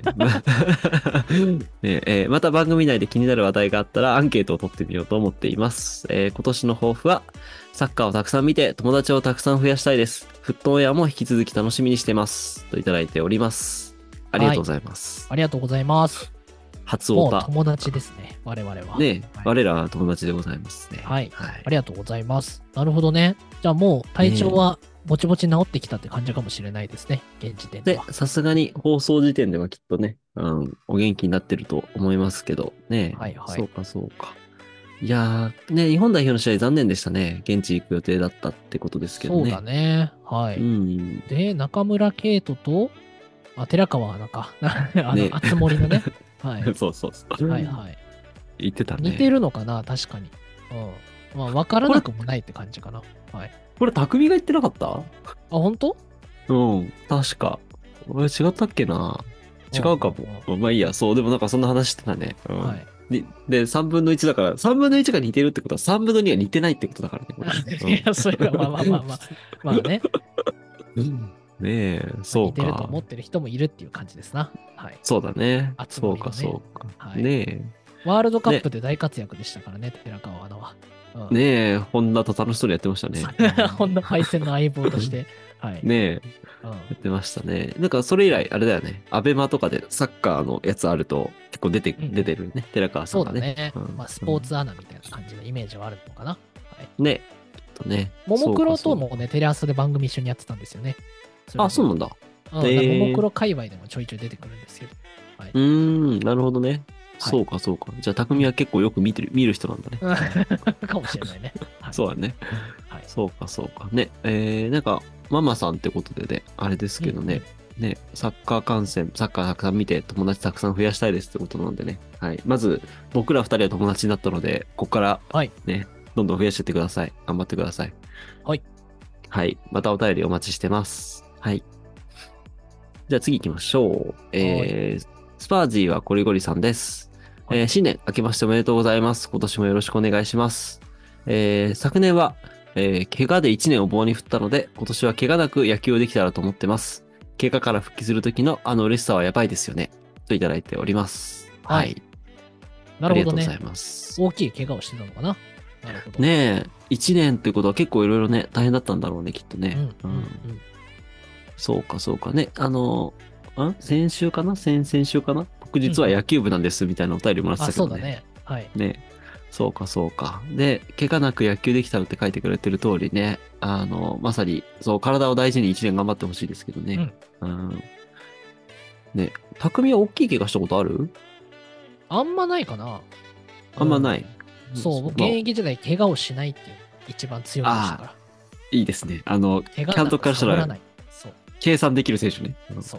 ねえーまた番組内で気になる話題があったらアンケートを取ってみようと思っています。えー今年の抱負は、サッカーをたくさん見て友達をたくさん増やしたいです。フットウェアも引き続き楽しみにしてます。といただいております。ありがとうございます。 ありがとうございます。 初オタ。 もう友達ですね。我々は。 ねえ、 はい我らは友達でございますね。 はいはいありがとうございます。なるほどね。じゃあもう体調はぼちぼち治ってきたって感じかもしれないですね。現時点では。、 でさすがに放送時点ではきっとね、うん、お元気になってると思いますけどね。 はいはいそうか、そうか。いやー、ね、日本代表の試合残念でしたね。現地行く予定だったってことですけどね。 そうだね。はい。 うん。 で、中村圭斗と、あ、寺川アナか。あの、 ねあつ森のね。はい。 そうそうそう。 はいはい。 言ってたね。 似てるのかな確かに。うん。まあ、わからなくもないって感じかな。はい。 これ、匠が言ってなかったあ、本当？ うん、確か。俺違ったっけな違うかも。 うんまあいいや、そう、でもなんかそんな話してたね。うん。 はい。 にで、さんぶんのいちだから、さんぶんのいちが似てるってことはさんぶんのにが似てないってことだからね。これいや、それはまあまあまあまあ。まあね。 うんねえ、そう似てるとか。 思ってる人もいるっていう感じですな。はい。 そうだね。そうか、 熱盛のねそうか。 はいねワールドカップで大活躍でしたからね、寺川アナは。 え、ねえ、ホンダと楽しそうにやってましたね。 ほんのパイセンの相棒として。はい。 ねえ、 うんやってましたね。なんかそれ以来、あれだよね。アベマとかでサッカーのやつあると結構出て、 うん出てるね。寺川さそうだんがね。 ね。 うんまあ、スポーツアナみたいな感じのイメージはあるのかな。はい。 ね。きっとね。 ももクロそうかともね、テレ朝で番組一緒にやってたんですよね。 そうあ、そうなんだ。 だ。 うん、 へーももクロ界隈でもちょいちょい出てくるんですけど。はい。 うーん、なるほどね。 はいそうか、そうか。じゃあ、匠は結構よく見てる、見る人なんだね。 かもしれないね。はい、 そうだね。 はい。 そうか、そうか。ね、えー、なんか、ママさんってことでね、あれですけどね、ね、サッカー観戦、サッカーたくさん見て、友達たくさん増やしたいですってことなんでね。はい。まず、僕ら二人は友達になったので、ここから、 はい。 ね、どんどん増やしていってください。頑張ってください。 はい。 はい。またお便りお待ちしてます。はい。じゃあ次行きましょう。えー、スパージーはコリゴリさんです。 はいえー新年明けましておめでとうございます。今年もよろしくお願いします。えー昨年は、えー怪我でいちねんを棒に振ったので、今年は怪我なく野球をできたらと思ってます。怪我から復帰する時のあの嬉しさはやばいですよね。といただいております。は。 はいいなるほどありがとうござねい。ます。 大きい怪我をしてたのかな。なるほど。 ねえ、いちねんってことは結構いろいろね、大変だったんだろうね、きっとね。 うんうんうん。 そうか、そうかね。あの、ん先週かな先々週かな僕実は野球部なんですみたいなお便りもらってあ、 たけどね。 そうだね。はい。 ね。そうか、そうか。で、怪我なく野球できたらって書いてくれてる通りね。あの、まさに、そう、体を大事に一年頑張ってほしいですけどね。うん。ね、匠は大きい怪我したことあるあんまないかな。 あんまない。 うん。そう、僕まあ現役時代怪我をしないっていう一番強みでしたから。 いいですね。あの、 怪我監督からしたらなんか触らない。そう。 計算できる選手ね。うんそう。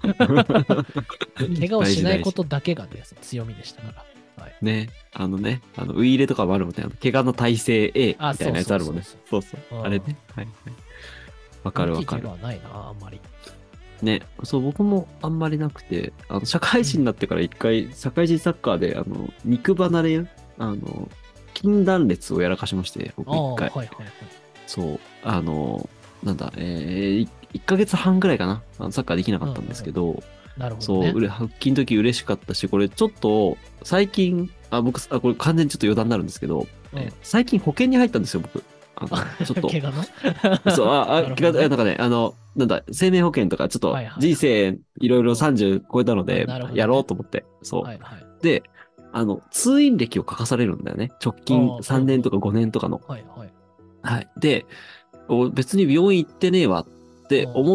怪我をしないことだけがね、強みでしたから。はい。 ね。あのね、あの、ウイイレとかもあるもんね。あの怪我の耐性 A みあたいなやつあるもんね。 そそうそううんあれね。はいはい。わかるわかる大きい怪我。はないな、あんまり。 ね。そう、僕もあんまりなくて、あの、社会人になってから一回、社会人サッカーで、あの、肉離れ、あの、筋断裂をやらかしまして、僕ああ、 一回。 はいはいはい。 そう、あの、なんだ、えー、いいっかげつはんぐらいかな。あのサッカーできなかったんですけど、 なるほそう、 どね。 うれ復帰の時嬉しかったし、これちょっと、最近、あ、僕、あ、これ完全にちょっと余談になるんですけど、 うんえ最近保険に入ったんですよ、僕。あのちょっと。 怪我のそう、あ、あ、 なるほどね怪我なんかね、あの、なんだ、生命保険とか、ちょっとはいはい人生いろいろさんじゅう超えたのでうんなるほど、ねやろうと思って。そう。 はいはい。 で、あの、通院歴を書かされるんだよね。直近あーさんねんとかごねんとかの。 はいはい。 はい。で、お別に病院行ってねえわって思っ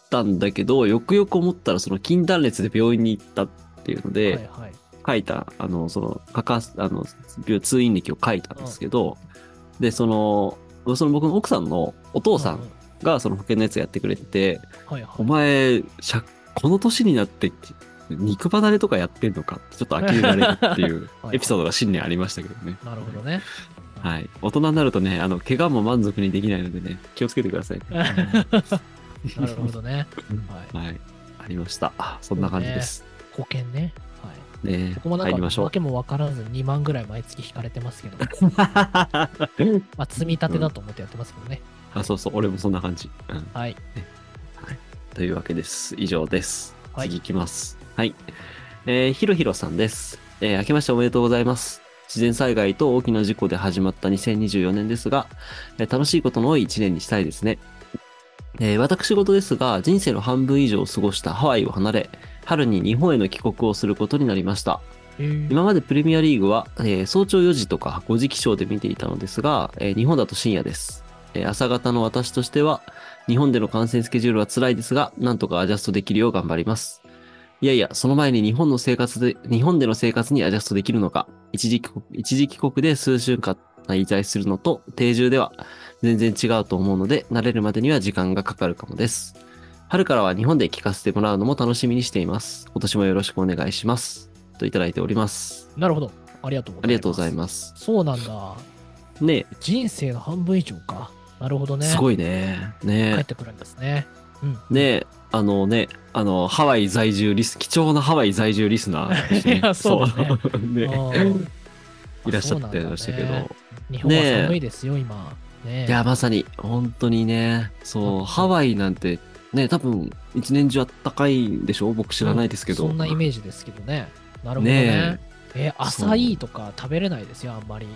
たんだけど、よくよく思ったらその筋断裂で病院に行ったっていうので、 はいはい。 書いた、あの、その、かかす、あの、通院歴を書いたんですけど、で、その、その僕の奥さんのお父さうんうんんがその保険のやつやってくれてて、 はいはい。 お前、しゃこの年になって肉離れとかやってんのかってちょっと呆れられるっていうはいエピソードが新年ありましたけどね。 なるほどね。 はい。大人になるとね、あの、怪我も満足にできないのでね、気をつけてくださいね。 なるほどね。はい。 はい。ありました。あそんな感じです。 保険ね。はい。 ね僕もなんか、 入りましょうわ。けもわからずにまんぐらい毎月引かれてますけど、まあ、積み立てだと思ってやってますけどね。 あ、そうそう、俺もそんな感じ。うん。 はい。 というわけです。以上です。 はい次行きます。はい。えー、ひろひろさんです。えー、明けましておめでとうございます。自然災害と大きな事故で始まったにせんにじゅうよねんですが、えー楽しいことの多いいちねんにしたいですね。えー私事ですが、人生の半分以上を過ごしたハワイを離れ、春に日本への帰国をすることになりました。 えー今までプレミアリーグは、えー早朝よじとかごじ起床で見ていたのですが、えー日本だと深夜です。えー朝方の私としては、日本での観戦スケジュールは辛いですが、なんとかアジャストできるよう頑張ります。いやいや、その前に日本の生活で、日本での生活にアジャストできるのか、一時帰国、一時帰国で数週間滞在するのと定住では全然違うと思うので、慣れるまでには時間がかかるかもです。春からは日本で聞かせてもらうのも楽しみにしています。今年もよろしくお願いします。といただいております。 なるほど。ありがとうございます。 ありがとうございます。 そうなんだ。 ね人生の半分以上か。なるほどね。 すごいね。 帰っねてくるんですね。うん。 ねあのね、あの、ハワイ在住リス、貴重なハワイ在住リスナーだしね、 いやそうだねそうねうんいらっしゃってましたけど。 そうなんだね日本は寒いですよ、今。ねいや、まさに、本当にね、そう、 うんハワイなんて、ね、多分、一年中あったかいんでしょ僕知らないですけど。 うんそんなイメージですけどね。なるほどね。 ねえ、アいとか食べれないですよ、あんまり。ね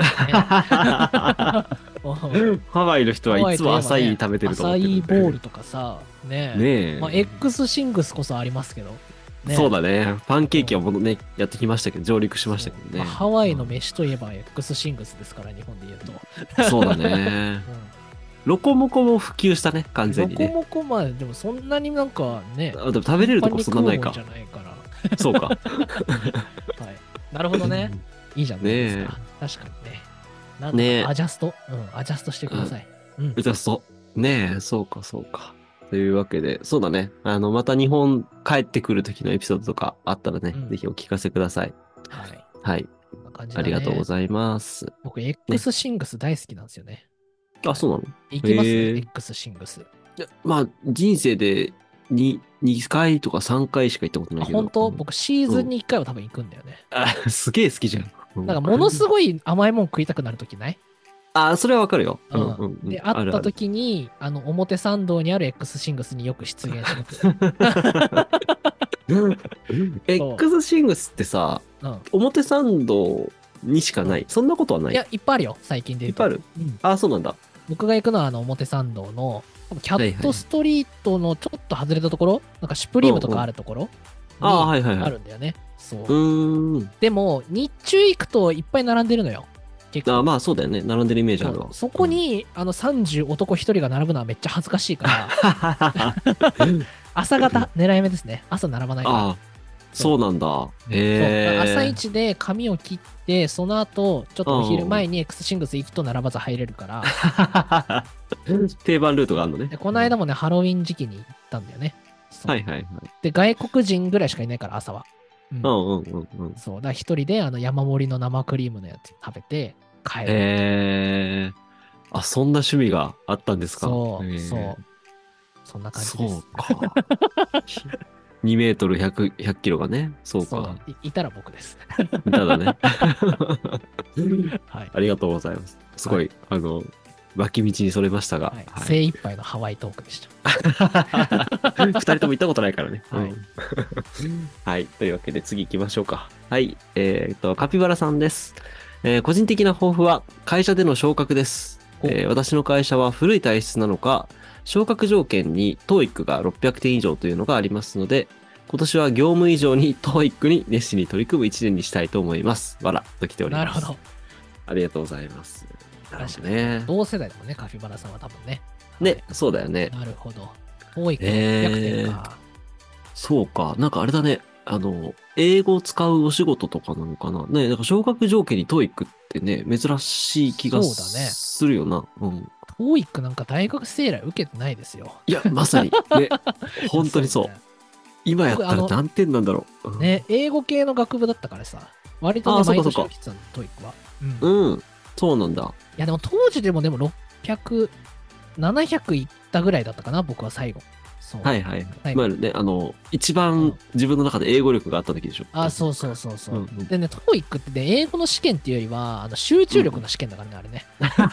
うんハワイの人はいつもアサイー食べてると思ってるんで。 アサイーボールとかさ、ねねえ。 まあ、X シングスこそありますけど。ねそうだね。パンケーキはもうね、やってきましたけど、上陸しましたけどね。 まあハワイの飯といえば X シングスですから、日本で言うと。 そうだね。ロコモコも普及したね、完全にね。 ロコモコ、まあ、でもそんなになんかね、 あでも食べれるとこそんなないか一般に食うもん。じゃないから。 そうか。 はい。なるほどね。いいじゃないですか。 ね確かにね。なんだねえアジャスト。うん、アジャストしてください。うん。 じゃあ、そう。ねえ、そうか、そうか。というわけで、そうだね。あの、また日本帰ってくる時のエピソードとかあったらね、 うんぜひお聞かせください。 はい。 はい。 こんな感じありがとうごいざいます。 ます。僕、X シングス大好きなんですよね。 あ、そうなの行きますへえ ?X シングス。 いやまあ、人生でに、にかいとかさんかいしか行ったことなあ、 いけど。 本当うん僕、シーズンにいっかいは多分行くんだよね。 あ、すげえ好きじゃん。うんなんか、ものすごい甘いもん食いたくなるときないあ、それはわかるよ。 うんうんうん。 で、会ったあるある時に、あの、表参道にある X シングスによく出現します。 X シングスってさ、 うん。 表参道にしかない。そんなことはない。 いや、いっぱいあるよ、最近で言うと。 いっぱいある。 うんあ、そうなんだ。 僕が行くのは、あの、表参道の、多分キャットストリートのちょっと外れたところ、なんかシュプリームとかあるところにああ、はいはいはあい。 るんだよね。そうう。ーん。 でも、日中行くといっぱい並んでるのよ。結構。 あまあそうだよね。並んでるイメージあるわ。 そこに、あの、さんじゅう男ひとりが並ぶのはめっちゃ恥ずかしいから、朝方狙い目ですね。朝並ばないから。 ああ、そうなんだ。へえ。 そう朝一で髪を切って、その後、ちょっとお昼前に X シングス行くと並ばず入れるから、 定番ルートがあるのね。 でこの間もね、ハロウィン時期に行ったんだよね。そうはいはいはい。 で、外国人ぐらいしかいないから、朝は。うんうんうんうんうん。 そう。だから一人であの山盛りの生クリームのやつ食べて帰る。 へえ。あ、そんな趣味があったんですか。 そう、 へえそう。そんな感じです。 そうか。にメートルひゃく、ひゃくキロがね。そうそうか。 いいたら僕です。 ただね。 はい。 ありがとうございます。すごい、あの、脇道にそれましたが。 はいはい精一杯のハワイトークでした。 二人とも行ったことないからね。 はいうんはい。というわけで次行きましょうか。はい。えーっと、カピバラさんです。えー個人的な抱負は会社での昇格です。 おえー私の会社は古い体質なのか、昇格条件に トーイック がろっぴゃくてん以上というのがありますので、今年は業務以上に トーイック に熱心に取り組むいちねんにしたいと思います。わら、と来ております。 なるほど。 ありがとうございます。なるほ確かに。 どね。 同世代だもんね、カフィバラさんは多分ね。 ね、そうだよね。 なるほど。 トーイックろっぴゃくてんか。 そうか。なんかあれだね。あの、英語を使うお仕事とかなのかな。ね、なんか昇格条件にトーイックってね、珍しい気がそうだねするよな。うん。 トーイックなんか大学生以来受けてないですよ。 いや、まさに。ね。本当にそう。 ね今やった僕あのら何点なんだろう。うん、 ね、英語系の学部だったからさ、割とね、 あーそっかそっか毎年受けてたの、トーイックは。うん。いうん。そうなんだ。 や、でも当時でもでもろっぴゃく、ななひゃくいったぐらいだったかな、僕は最後。そう。 はいはい。 はいいわゆるね、あの、一う番ん自分の中で英語力があった時でしょ。 あ、そうそうそうそう。 うんうんでね、トーイックってね、英語の試験っていうよりは、あの集中力の試験だからね、あれね。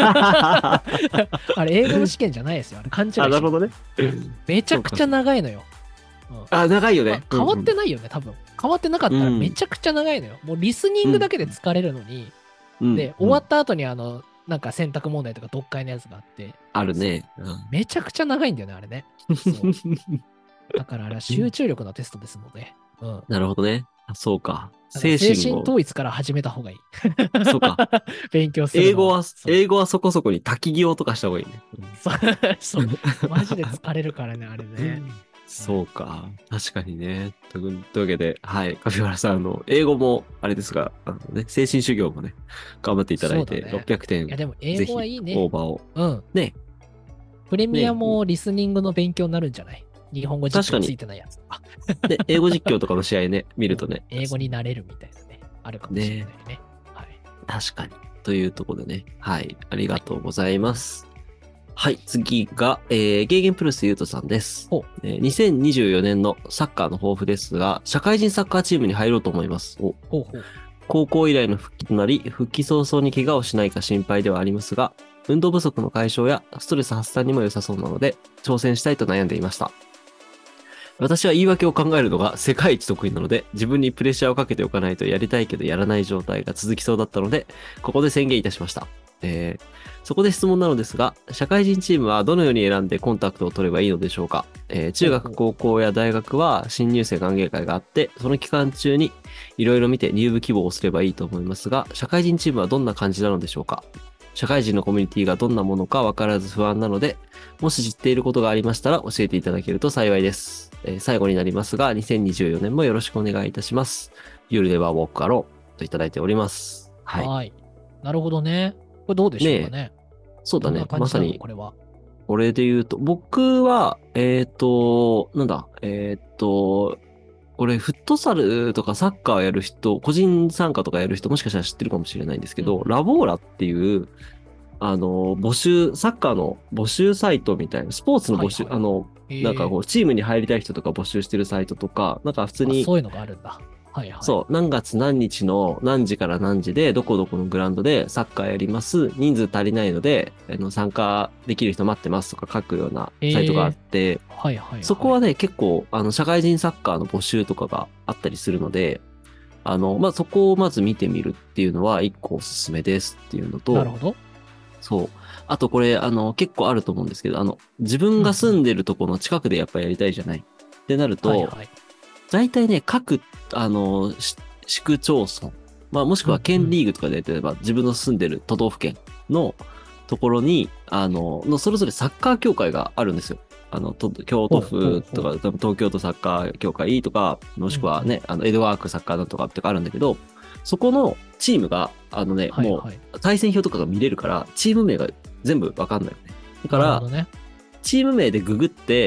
あれ、英語の試験じゃないですよ。あれ、勘違いしてあ、なるほどね。 めちゃくちゃ長いのよ。うんあ、長いよまね。 あ変わってうんないよね、多分。変わってなかったらめちゃくちゃ長いのよ。もうリスニングだけで疲れるのに、 うんで、終わった後にあの、なんか選択問題とか読解のやつがあって、 あるね。 めちゃくちゃ長いんだよね、あれね。そうだからあれは集中力のテストですので。うん。だかなるほどね。あそうか。 ら精精神神を。 統一から始めた方がいい。 そうか。 勉強するの英語は、 そう英語はそこそこに滝行とかした方がいいね。 そう。そうマジで疲れるからね、あれね。 そうか。確かにね。というというわけで、はい。カピバラさん、あの、英語も、あれですが、あのね、精神修行もね、頑張っていただいて、 そうだねろっぴゃくてん、 いや、でもぜ英ひ、 語はいいね。 オーバーを。 うん。 ね。 プレミアもリスニングの勉強になるんじゃない日本語実確かに況ついてないやつとか。 で、英語実況とかの試合ね、見るとね。 英語になれるみたいなね。あるかもしれないね。はい。 確かに。というところでね。はい。ありがとうございます。はい。次が、えー、ゲーゲンプルスユートさんです。 ほえーにせんにじゅうよねんのサッカーの抱負ですが、社会人サッカーチームに入ろうと思います。おほうほう。 高校以来の復帰となり、復帰早々に怪我をしないか心配ではありますが、運動不足の解消やストレス発散にも良さそうなので、挑戦したいと悩んでいました。私は言い訳を考えるのが世界一得意なので、自分にプレッシャーをかけておかないとやりたいけどやらない状態が続きそうだったので、ここで宣言いたしました。えー、そこで質問なのですが、社会人チームはどのように選んでコンタクトを取ればいいのでしょうか。えー、中学、高校や大学は新入生歓迎会があって、その期間中にいろいろ見て入部希望をすればいいと思いますが、社会人チームはどんな感じなのでしょうか。社会人のコミュニティがどんなものか分からず不安なので、もし知っていることがありましたら教えていただけると幸いです。えー最後になりますが、にせんにじゅうよねんもよろしくお願いいたします。夜ではウォークアローといただいております。はい。 はい。なるほどね。これどうでしょうかね。 そうだねどんな。感じなのまさにこれは。 これで言うと、僕は、えっ、と、なんだ、えっ、と、これ、フットサルとかサッカーやる人、個人参加とかやる人、もしかしたら知ってるかもしれないんですけど、 うんラボーラっていう、あの、募集、サッカーの募集サイトみたいな、スポーツの募集、 はいはいあの、なんかこう、チームに入りたい人とか募集してるサイトとか、なんか普通に、 あそういうのがあるんだ。はいはい。 そう、何月何日の何時から何時で、どこどこのグラウンドでサッカーやります。人数足りないので、あの参加できる人待ってますとか書くようなサイトがあって、 はいはい、はい。 そこはね、結構、あの、社会人サッカーの募集とかがあったりするので、あの、まあ、そこをまず見てみるっていうのは一個おすすめですっていうのと、 なるほど。 そう。あとこれ、あの、結構あると思うんですけど、あの、自分が住んでるところの近くでやっぱりやりたいじゃないってなると、 はいはい。 大体ね、各、あの、し市区町村、まあ、もしくは県リーグとかでやってれば、自分の住んでる都道府県のところに、あの、のそれぞれサッカー協会があるんですよ。あの、と京都府とか、多分東京都サッカー協会とか、もしくはね、あの、エドワークサッカーだとかってかあるんだけど、そこのチームが、あのね、 はいはいもう、対戦表とかが見れるから、チーム名が全部わかんないよね。だからなるほ、どね。 チーム名でググって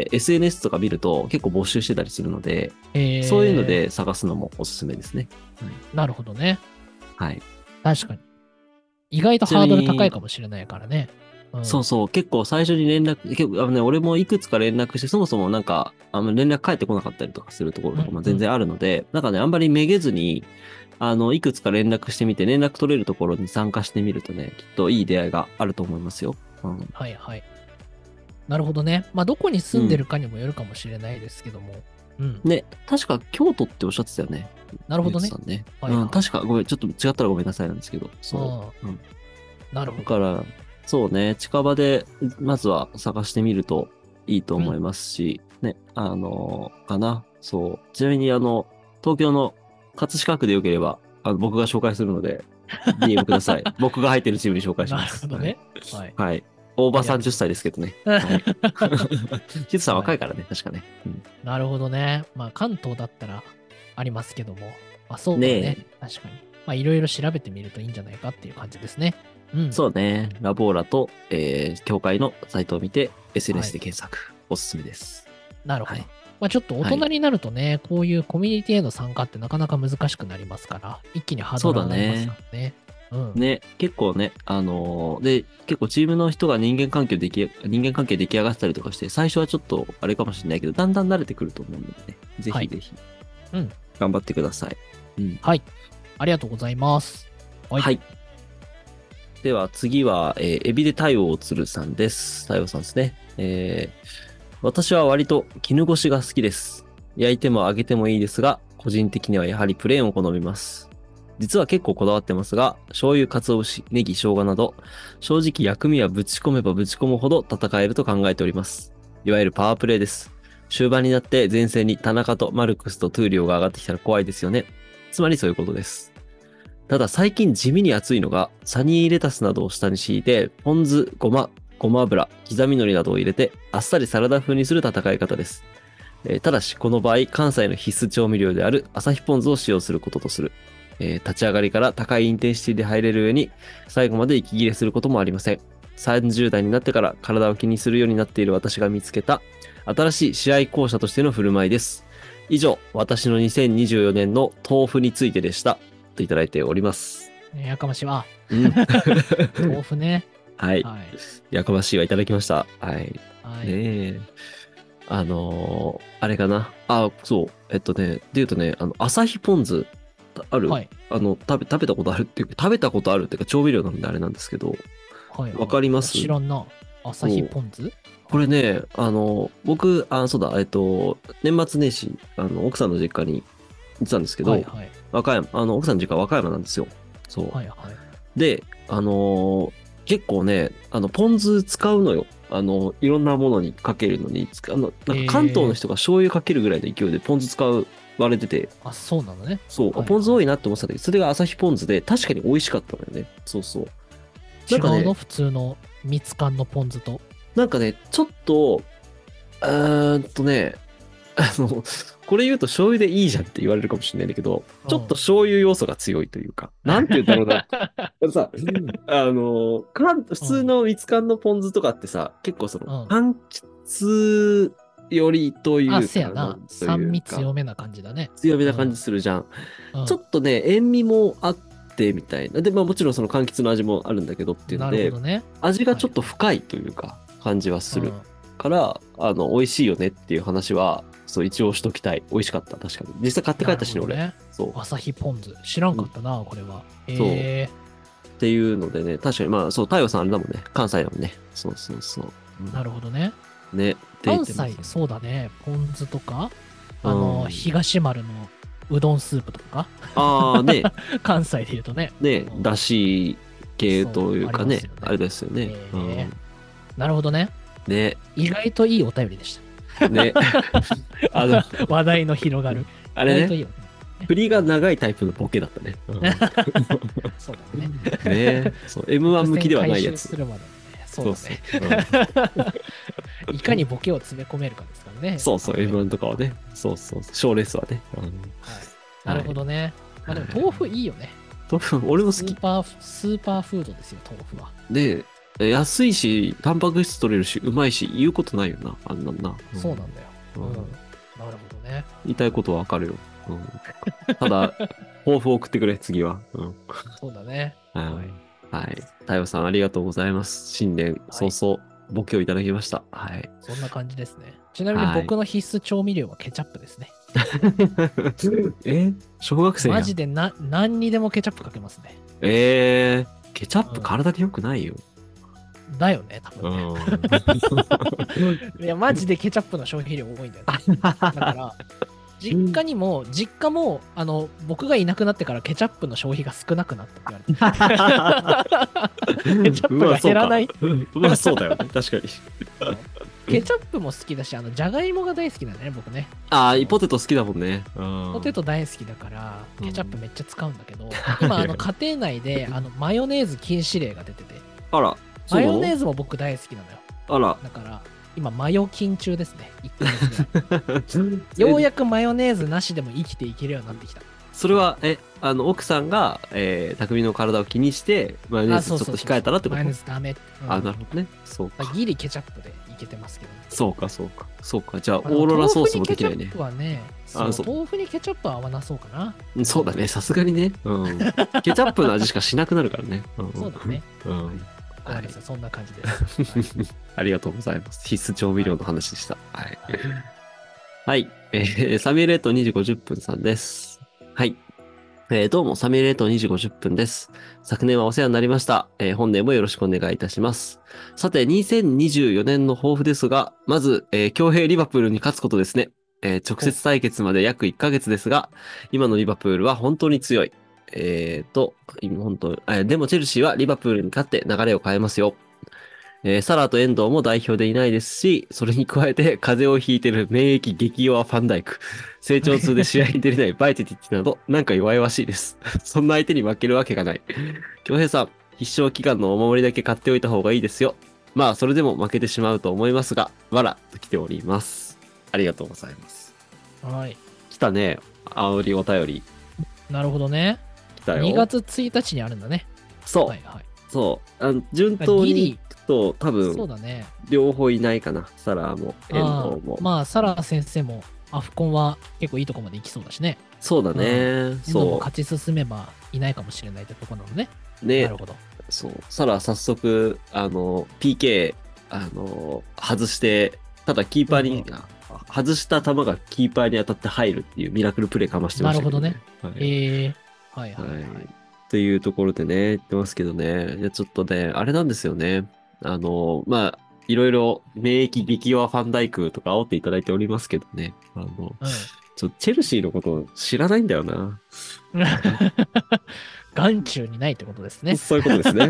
エスエヌエス とか見ると結構募集してたりするので、 えーそういうので探すのもおすすめですね。 なるほどね。 はい。 確かに。意外とハードル高いかもしれないからね。うん、 そうそう、結構最初に連絡、結構あのね、俺もいくつか連絡して、そもそもなんか、あの連絡返ってこなかったりとかするところとかも全然あるので、なんかね、あんまりめげずに、あの、いくつか連絡してみて、連絡取れるところに参加してみるとね、きっといい出会いがあると思いますよ。うん、 はいはい。なるほどね。まあ、どこに住んでるかにもよるかもしれないですけども。うん。 ね、確か京都っておっしゃってたよね。 なるほどねゆうとさんね。 はいはいうん、確か、ごめん、ちょっと違ったらごめんなさいなんですけど。そう。うんなるほど。 だから、そうね、近場で、まずは探してみるといいと思いますし、ね、あの、かな。そう。ちなみに、あの、東京の葛飾区でよければ、あの僕が紹介するので、ディーエム ください。僕が入ってるチームに紹介します。 なるほどね。はい。 はい。はい。 オーバーさんじゅっさいですけどね。はい。ヒツさん若いからね、確かね。うん、 なるほどね。まあ、関東だったらありますけども。まあ、そうだねね。確かに。まあ、いろいろ調べてみるといいんじゃないかっていう感じですね。うん。 そうね。ラボーラと、えー、協会のサイトを見て、エスエヌエス で検索。おすすめです。 なるほど。 はい。 まあ、ちょっと大人になるとね、こういうコミュニティへの参加ってなかなか難しくなりますから、一気にハードル上がりますからね。うん。 ね、結構ね、あのーで、結構チームの人が人間関係でき、人間関係出来上がってたりとかして、最初はちょっとあれかもしれないけど、だんだん慣れてくると思うのでね、ぜはいひぜひ、 うん。 頑張ってください。うん。 はい。ありがとうございます。はい。 はい。では次は、えーエビで太陽を釣るさんです。太陽さんですね。えー私は割と絹ごしが好きです。焼いても揚げてもいいですが、個人的にはやはりプレーンを好みます。実は結構こだわってますが、醤油、鰹節、ネギ、生姜など、正直薬味はぶち込めばぶち込むほど戦えると考えております。いわゆるパワープレイです。終盤になって前線に田中とマルクスとトゥーリオが上がってきたら怖いですよね。つまりそういうことです。ただ最近地味に熱いのが、サニーレタスなどを下に敷いて、ポン酢、ごま、ごま油、刻み海苔などを入れて、あっさりサラダ風にする戦い方です。えーただし、この場合、関西の必須調味料であるアサヒポン酢を使用することとする。えー立ち上がりから高いインテンシティで入れる上に、最後まで息切れすることもありません。さんじゅう代になってから体を気にするようになっている私が見つけた、新しい試合巧者としての振る舞いです。以上、私のにせんにじゅうよねんの豆腐についてでした。といただいております。 ねやかましいわ。 うん。 豆腐ね。 はい。 はい。 やかましいはいただきました。はい。 はい。 ねえ。あのーあれかな。あ、そう。えっとね、で言うとね、あの、アサヒポン酢、ある、 はい。 あの、食べ、食べたことあるっていうか、食べたことあるっていうか、調味料なんであれなんですけど、 はい。 わかります知らんな。朝日ポン酢これね、あの、僕、あ、そうだ、えっと、年末年始、あの、奥さんの実家に行ってたんですけど、 はいはい。 和歌山、あの、奥さんの実家は和歌山なんですよ。そう。 はいはい。 で、あのー結構ね、あの、ポン酢使うのよ。あの、いろんなものにかけるのに、使うの、なんか関東の人が醤油かけるぐらいの勢いでポン酢使う、割れてて、 あ、そうなのね。 そう、 はいはいポン酢多いなって思ってたんだけど、それがアサヒポン酢で、確かに美味しかったのよね。そうそう。 違なんかねうの普通の蜜缶のポン酢と。 なんかね、ちょっと、うーんとね、あの、これ言うと醤油でいいじゃんって言われるかもしれないんだけど、ちょっと醤油要素が強いというか、なんて言うんだろうな。さ、あの、かん普通の蜜缶のポン酢とかってさ、結構その、 うん柑橘よりというか、 あ、せやな。 んという酸味か強めな感じだね。 強めな感じするじゃん。 うんちょっとね、塩味もあってみたいな。で、まあもちろんその柑橘の味もあるんだけどっていうのでなるほ、どね。 味がちょっと深いというか、感じはする。 うんから、あの、美味しいよねっていう話は、そう、一応しときたい。美味しかった、確かに。実際買って帰ったしね、俺。 なるほどね。 そう。 朝日ポン酢。知らんかったな、これは。 そうえっていうのでね、確かに、まあ、そう、太陽さんあれだもんね。関西だもんね。そうそうそう。うんー、なるほどね。 ね。って言関ってます西、そうだね。ポン酢とか、あうの、 ん東丸のうどんスープとか、 ああ、ね、 関西で言うとね。 ね、だし系というかね、 そうあれですよね。 えーなるほどね。 うんね、 意外といいお便りでしね。あの、 た。話題の広がる。 あれね、 意外といいよね。 振りが長いタイプのボケだったね。うんそうだね。 ね、そう、エムワン 向きではないやつ伏線回収す。るまでね。そうだね。 そうそういかにボケを詰め込めるかですからね。 そうそう、 はいエムワン とかはね。そうそう、賞レースはね。うんなるほどね。まあでも豆腐いいよね。 豆腐、俺も好き。 スーパー、スーパーフードですよ、豆腐は。 で、安いし、タンパク質取れるし、うまいし、言うことないよな、あんなんな。 そうなんだよ。 ううんん。なるほどね。 言いたいことはわかるよ。うんただ、抱負を送ってくれ、次は。うんそうだね。 はい。はい。太陽さん、ありがとうございます。新年早々、ボケをいただきました。はい。 そんな感じですね。ちなみにはい僕の必須調味料はケチャップですね。 え小学生やんマジでな何にでもケチャップかけますね。 えー、ケチャップうん体に良くないよ。 だよね、多う分ね。 ん。 いや、マジでケチャップの消費量多いんだよね。だから、実家にも、実家も、あの、僕がいなくなってからケチャップの消費が少なくなったって言われて。ケチャップが減らない。 まあそうだよね。確かに。 ケチャップも好きだし、あの、じゃがいもが大好きなんだね、僕ね。 ああ、ポテト好きだもんね。 ポテト。 ト大好きだから、 うんケチャップめっちゃ使うんだけど、今、あの、家庭内で、あの、マヨネーズ禁止令が出てて、 あら。 マヨネーズ。 ズも僕大好きなのよ。 あら。 だから、今、マヨ菌中ですね。いっかげつぐらい。ようやくマヨネーズなしでも生きていけるようになってきた。 それは、え、あの、奥さんが、えー、匠の体を気にして、マヨネーズちょっと控えたらってこと？ マヨネーズダメって。うん、 あ、なるほどね。そうか。 ギリケチャップでいけてますけど、ね。 そうか、そうか。そうか。じゃあ、オあのーロラソースもできないね。 豆腐にケチャップはね、 あ、 そう、 そう。 豆腐にケチャップは合わなそうかな。 そうだね。さすがにね。うん。ケチャップの味しかしなくなるからね。うん、 そうだね。 うん。 はい、そんな感じです。はい、 ありがとうございます。必須調味料の話でした。はい。はい。えー、サミュレートにじごじゅっぷんさんです。はい。えー、どうも、サミュレートにじごじゅっぷんです。昨年はお世話になりました。えー、本年もよろしくお願いいたします。さて、にせんにじゅうよねんの抱負ですが、まず、えー、強兵リバプールに勝つことですね。えー、直接対決まで約いっかげつですが、今のリバプールは本当に強い。えーと、今本当、えー、でもチェルシーはリバプールに勝って流れを変えますよ。えー、サラーと遠藤も代表でいないですし、それに加えて風邪をひいてる免疫激弱ファンダイク、成長痛で試合に出れないバイティティッチなど、なんか弱々しいです。そんな相手に負けるわけがない。京平さん、必勝祈願のお守りだけ買っておいた方がいいですよ。まあ、それでも負けてしまうと思いますが、わらと来ております。ありがとうございます。 はい。 来たね。煽りお便り。 なるほどね。 来たよ。 にがつついたちにあるんだね。 そう。 はいはい。 そう。あの順当にいくと多分、 そうだね。 両方いないかな。サラーも遠藤も。 まあ、サラー先生もアフコンは結構いいとこまで行きそうだしね。 そうだね。 うん、 そう。 も勝ち進めばいないかもしれないってとこなのね。 ね。 なるほど。 そう。サラー早速、あの、ピーケー、あの、外して、ただキーパーに、うん、外した球がキーパーに当たって入るっていうミラクルプレイかましてましたけど、ね。 なるほどね。はい、ええー、はいはい、はい、はい。 っていうところでね、言ってますけどね。いや、ちょっとね、あれなんですよね。あの、まあ、いろいろ免疫激弱ファンダイクとか煽っていただいておりますけどね。あの、うん、ちょチェルシーのこと知らないんだよな。 眼中にないってことですね。 そういうことですね。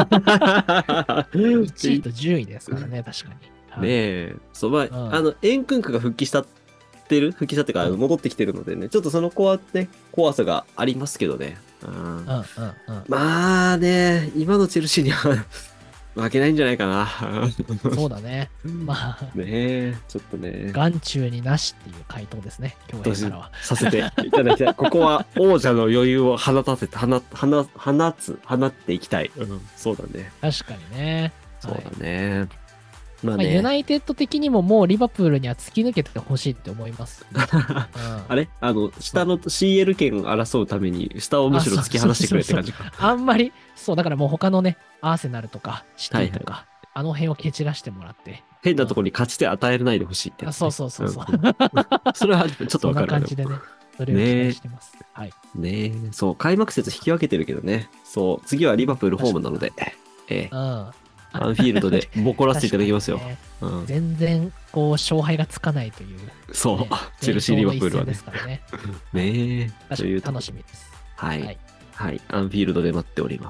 いちいとじゅういですからね、確かに。 はい、ねえ。そう、まあ、うん、あの、エンクンクが復帰したってる復帰したっていうか、戻ってきてるのでね、ちょっとその子はね、怖さがありますけどね。うん、うんうんうん、まあね、今のチェルシーには負けないんじゃないかな。 そうだね。まあ。 ねえ、ちょっとね。 眼中になしっていう回答ですね、今日からは。 させていただきたい。ここは王者の余裕を放たせて、放、放、放つ、放っていきたい。うん、そうだね。 確かにね。 そうだね。はい、 まあね、まあ、ユナイテッド的にももうリバプールには突き抜けてほしいって思います。うん、 あれあの、下の シーエル 権を争うために、下をむしろ突き放してくれって感じか。 あんまり、そう、だからもう他のね、アーセナルとか、シティとか、はいはい、あの辺を蹴散らしてもらって。 変なところに勝ち点与えないでほしいって、ね、 あ。そうそうそうそう。 それはちょっとわかる。 そんな感じでね、それを期待してます。ね、はい。 ねえ、そう、開幕節引き分けてるけどね。そう、次はリバプールホームなので、ええ。うんアンフィールドでボコらせていただきますよ。ねうん、全然こう勝敗がつかないという、ね、 そう、チェルシー・リバプールはね。 ですからね。 ねえ。 という楽しみです。 はい。はい。はい、アンフィールドで待っております。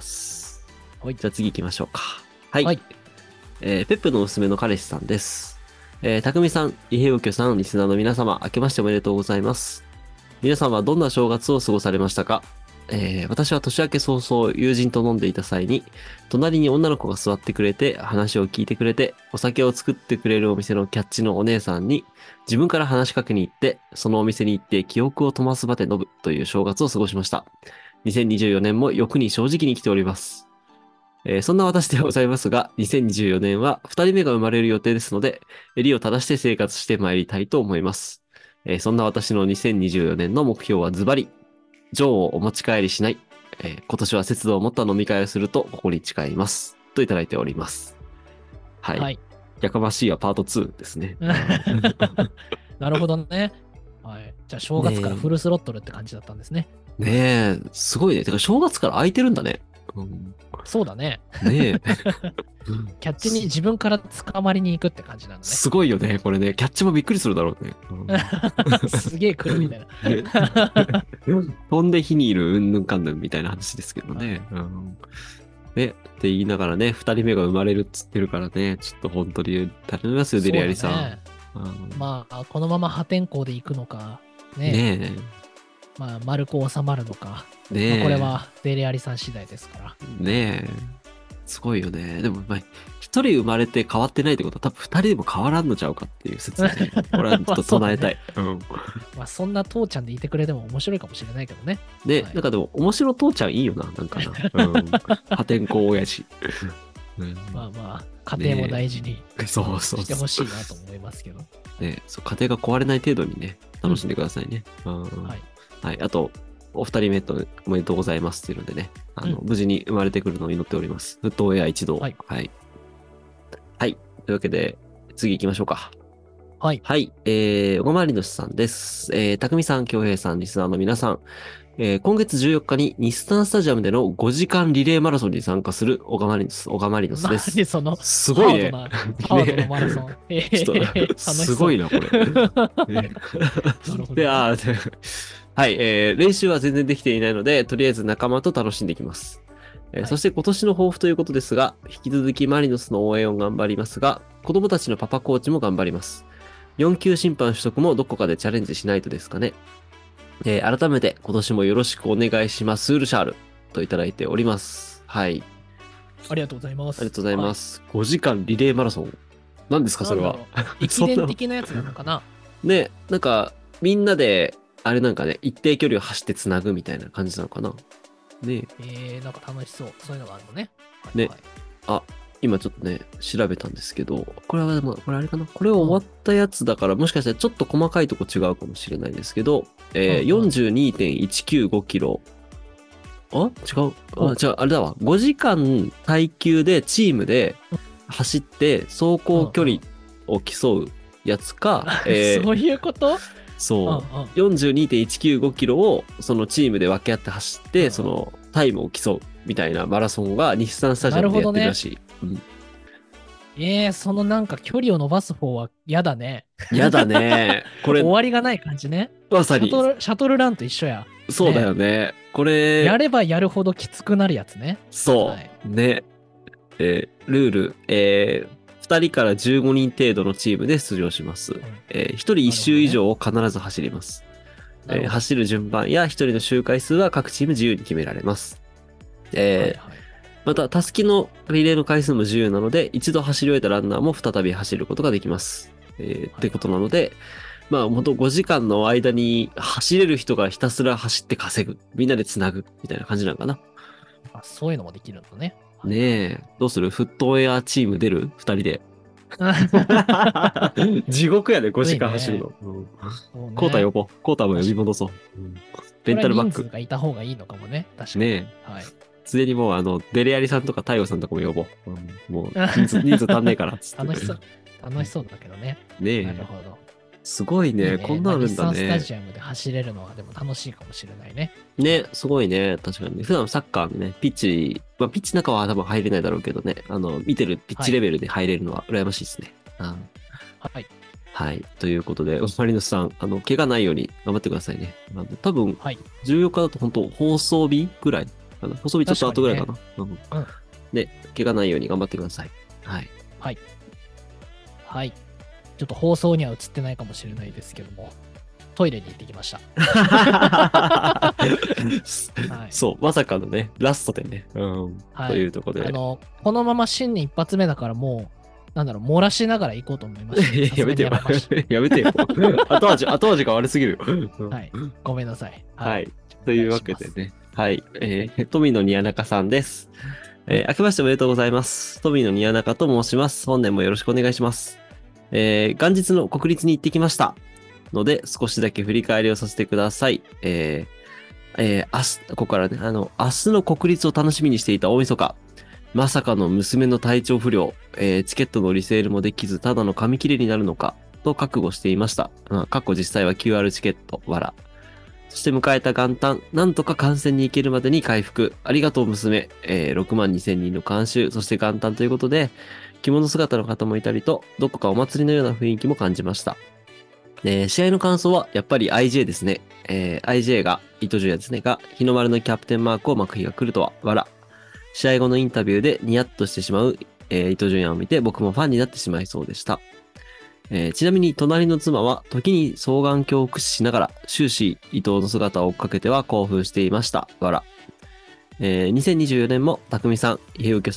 はい。じゃあ次行きましょうか。はい。はい、えー、ペップの娘の彼氏さんです。えー、たくみさん、イヘウキョさん、リスナーの皆様、明けましておめでとうございます。皆さんはどんな正月を過ごされましたか？えー、私は年明け早々友人と飲んでいた際に、隣に女の子が座ってくれて、話を聞いてくれて、お酒を作ってくれるお店のキャッチのお姉さんに、自分から話しかけに行って、そのお店に行って記憶を飛ばす場で飲むという正月を過ごしました。にせんにじゅうよねんも欲に正直に来ております。えー、そんな私でございますが、にせんにじゅうよねんはふたりめが生まれる予定ですので、襟を正して生活してまいりたいと思います。えー、そんな私のにせんにじゅうよねんの目標はズバリ、ジョーをお持ち帰りしない、えー、今年は節度を持った飲み会をするとここに誓います。といただいております。はい。はい、やかましいはパートツーですね。 なるほどね。はい。じゃあ正月からフルスロットルって感じだったんですね。 ねえ、すごいね。てか正月から空いてるんだね。 うん、そうだね。 ねえ。 キャッチに自分から捕まりに行くって感じなのね。 すごいよね。これね。キャッチもびっくりするだろうね。 うん、すげえ来るみたいな。 飛んで火にいるうんぬんかんぬんみたいな話ですけどね。うん、ねって言いながらね、二人目が生まれるっつってるからね、ちょっと本当に頼みますよ、デリアリさん。ねうん、まあ、このまま破天荒で行くのか、ね。 ねまあ、丸く収まるのか。 ねまあ、これはデリアリさん次第ですから。 ねえ。 すごいよね。でも、まあ、一人生まれて変わってないってことは多分二人でも変わらんのちゃうかっていう説ね。これはちょっと唱えたい。うん。 まあそんな父ちゃんでいてくれても面白いかもしれないけどね。 で、 はいなんかでも面白父ちゃんいいよな、なんかな。うん。破天荒親父。うん、 まあまあ、家庭も大事にそうそうしてそう。 ほしいなと思いますけど。 ね、そう家庭が壊れない程度にね、楽しんでくださいね。うんはい。 はい。あと、お二人目とおめでとうございますっていうのでね、あの、 うん無事に生まれてくるのを祈っております。沸騰エア一同。 はい。 はい。はい。というわけで、次行きましょうか。 はい。 はい。えー、おがまりのしさんです。えー、たくみさん、きょうへいさん、リスナーの皆さん。えー、今月じゅうよっかに日産スタジアムでのごじかんリレーマラソンに参加するオガマリノス、オガマリノスです。 何その、 すごいね。 ハードな、ハードなマラソン。えーちょっと、 楽しそうすごいな、これ。ねなるほど。 で、あーではい、えー、練習は全然できていないので、とりあえず仲間と楽しんでいきます。えーはいそして今年の抱負ということですが、引き続きマリノスの応援を頑張りますが、子供たちのパパコーチも頑張ります。よん級審判取得もどこかでチャレンジしないとですかね。えー改めて今年もよろしくお願いします。ウルシャールといただいております。はい。 ありがとうございます。。 ありがとうございますす。ごじかんリレーマラソン。何ですか、それは。 駅伝的なやつなのかな。 ね、なんか、みんなで、あれなんかね、一定距離を走ってつなぐみたいな感じなのかな。ねえー、なんか楽しそう。そういうのがあるのね。はいねはいあ、今ちょっとね、調べたんですけど、これは、まあ、これあれかな。これは終わったやつだから、もしかしたらちょっと細かいとこ違うかもしれないですけど、えーうんうんよんじゅうにてんいちきゅうごキロ。あ違うおあ、違う、あれだわ。ごじかん耐久でチームで走って走行距離を競うやつか、えーそういうことそう。 うんうんよんじゅうにてんいちきゅうごキロをそのチームで分け合って走って、 うんそのタイムを競うみたいなマラソンが日産スタジアムでやってるらしい。うんえー、そのなんか距離を伸ばす方は嫌だね。 やだね。これ終、わりがない感じね。シまさに、 ャトル、シャトルランと一緒や。 そうだよね。これ、 やればやるほどきつくなるやつね。 そう、 はいね。えールール、えーふたりからじゅうごにん程度のチームで出場します。えーひとりいち周以上を必ず走ります。 なるほどえー走る順番やひとりの周回数は各チーム自由に決められます。えーはいはいまた、タスキのリレーの回数も自由なので、一度走り終えたランナーも再び走ることができます。えーってことなので、まあ、ほんとごじかんの間に走れる人がひたすら走って稼ぐ。みんなで繋ぐ。みたいな感じなのかな。 あそういうのもできるんだね。 ねえ。どうするフットエアチーム出る二人で。地獄やで、ごじかん走るの。うんそうねコータ呼ぼう。コータも呼び戻そう。うんレンタルバッグ。 これは人数がいた方がいいのかもね。確かに。 ねえ。 はい。 すでにもう、あの、デレアリさんとか太陽さんとかも呼ぼう。うんもう、人数、人数足んねえからっつって。 楽しそう。楽しそうだけどね。 ねえ。 なるほど。 すごいね。 いいねこんなんあるんだまあ日産スタね。 ジアムで走れるのはでも楽しいかもしれないね。 ね、すごいね。確かにね。普段サッカーのね、ピッチ、まあ、ピッチの中は多分入れないだろうけどね。あの、見てるピッチレベルで入れるのは羨ましいですね。あはい。 はい。ということで、マリノスさん、あの、怪我ないように頑張ってくださいね。あの多分、 はい。 じゅうよっかだと本当放送日ぐらいかな。放送日ちょっと後ぐらいかな。うんうんで、怪我ないように頑張ってください。はい。 はい。はい。ちょっと放送には映ってないかもしれないですけども、トイレに行ってきました。はいそう、まさかのね、ラストでね。うん。 はいというところで。 あの、このまま新年一発目だからもう、なんだろう、漏らしながら行こうと思いました。 やめてよさすがにやめまし。 やめてよ。後味、後味が悪すぎるよ。うんたはい。ごめんなさい。 はい。というわけでね。はい。えー、富野宮中さんです。えー、明けましておめでとうございます。富野宮中と申します。本年もよろしくお願いします。えー、元日の国立に行ってきました。ので、少しだけ振り返りをさせてください。えー、えー、明日、ここからね、あの、明日の国立を楽しみにしていた大晦日。まさかの娘の体調不良、えーチケットのリセールもできず、ただの紙切れになるのか、と覚悟していました。まあ、過去実際は キューアール チケット、わら。そして迎えた元旦、なんとか観戦に行けるまでに回復。ありがとう娘。えーろくまんにせんにんの監修、そして元旦ということで、着物姿の方もいたりと、どこかお祭りのような雰囲気も感じました。えー試合の感想は、やっぱり アイジェー ですね。えー アイジェー が、伊藤純也ですね、が、日の丸のキャプテンマークを巻く日が来るとは、わら。試合後のインタビューでニヤッとしてしまう、えー伊藤純也を見て僕もファンになってしまいそうでした。えーちなみに隣の妻は時に双眼鏡を駆使しながら終始伊藤の姿を追っかけては興奮していました。わら。えーにせんにじゅうよねんも匠さん、家右京さん、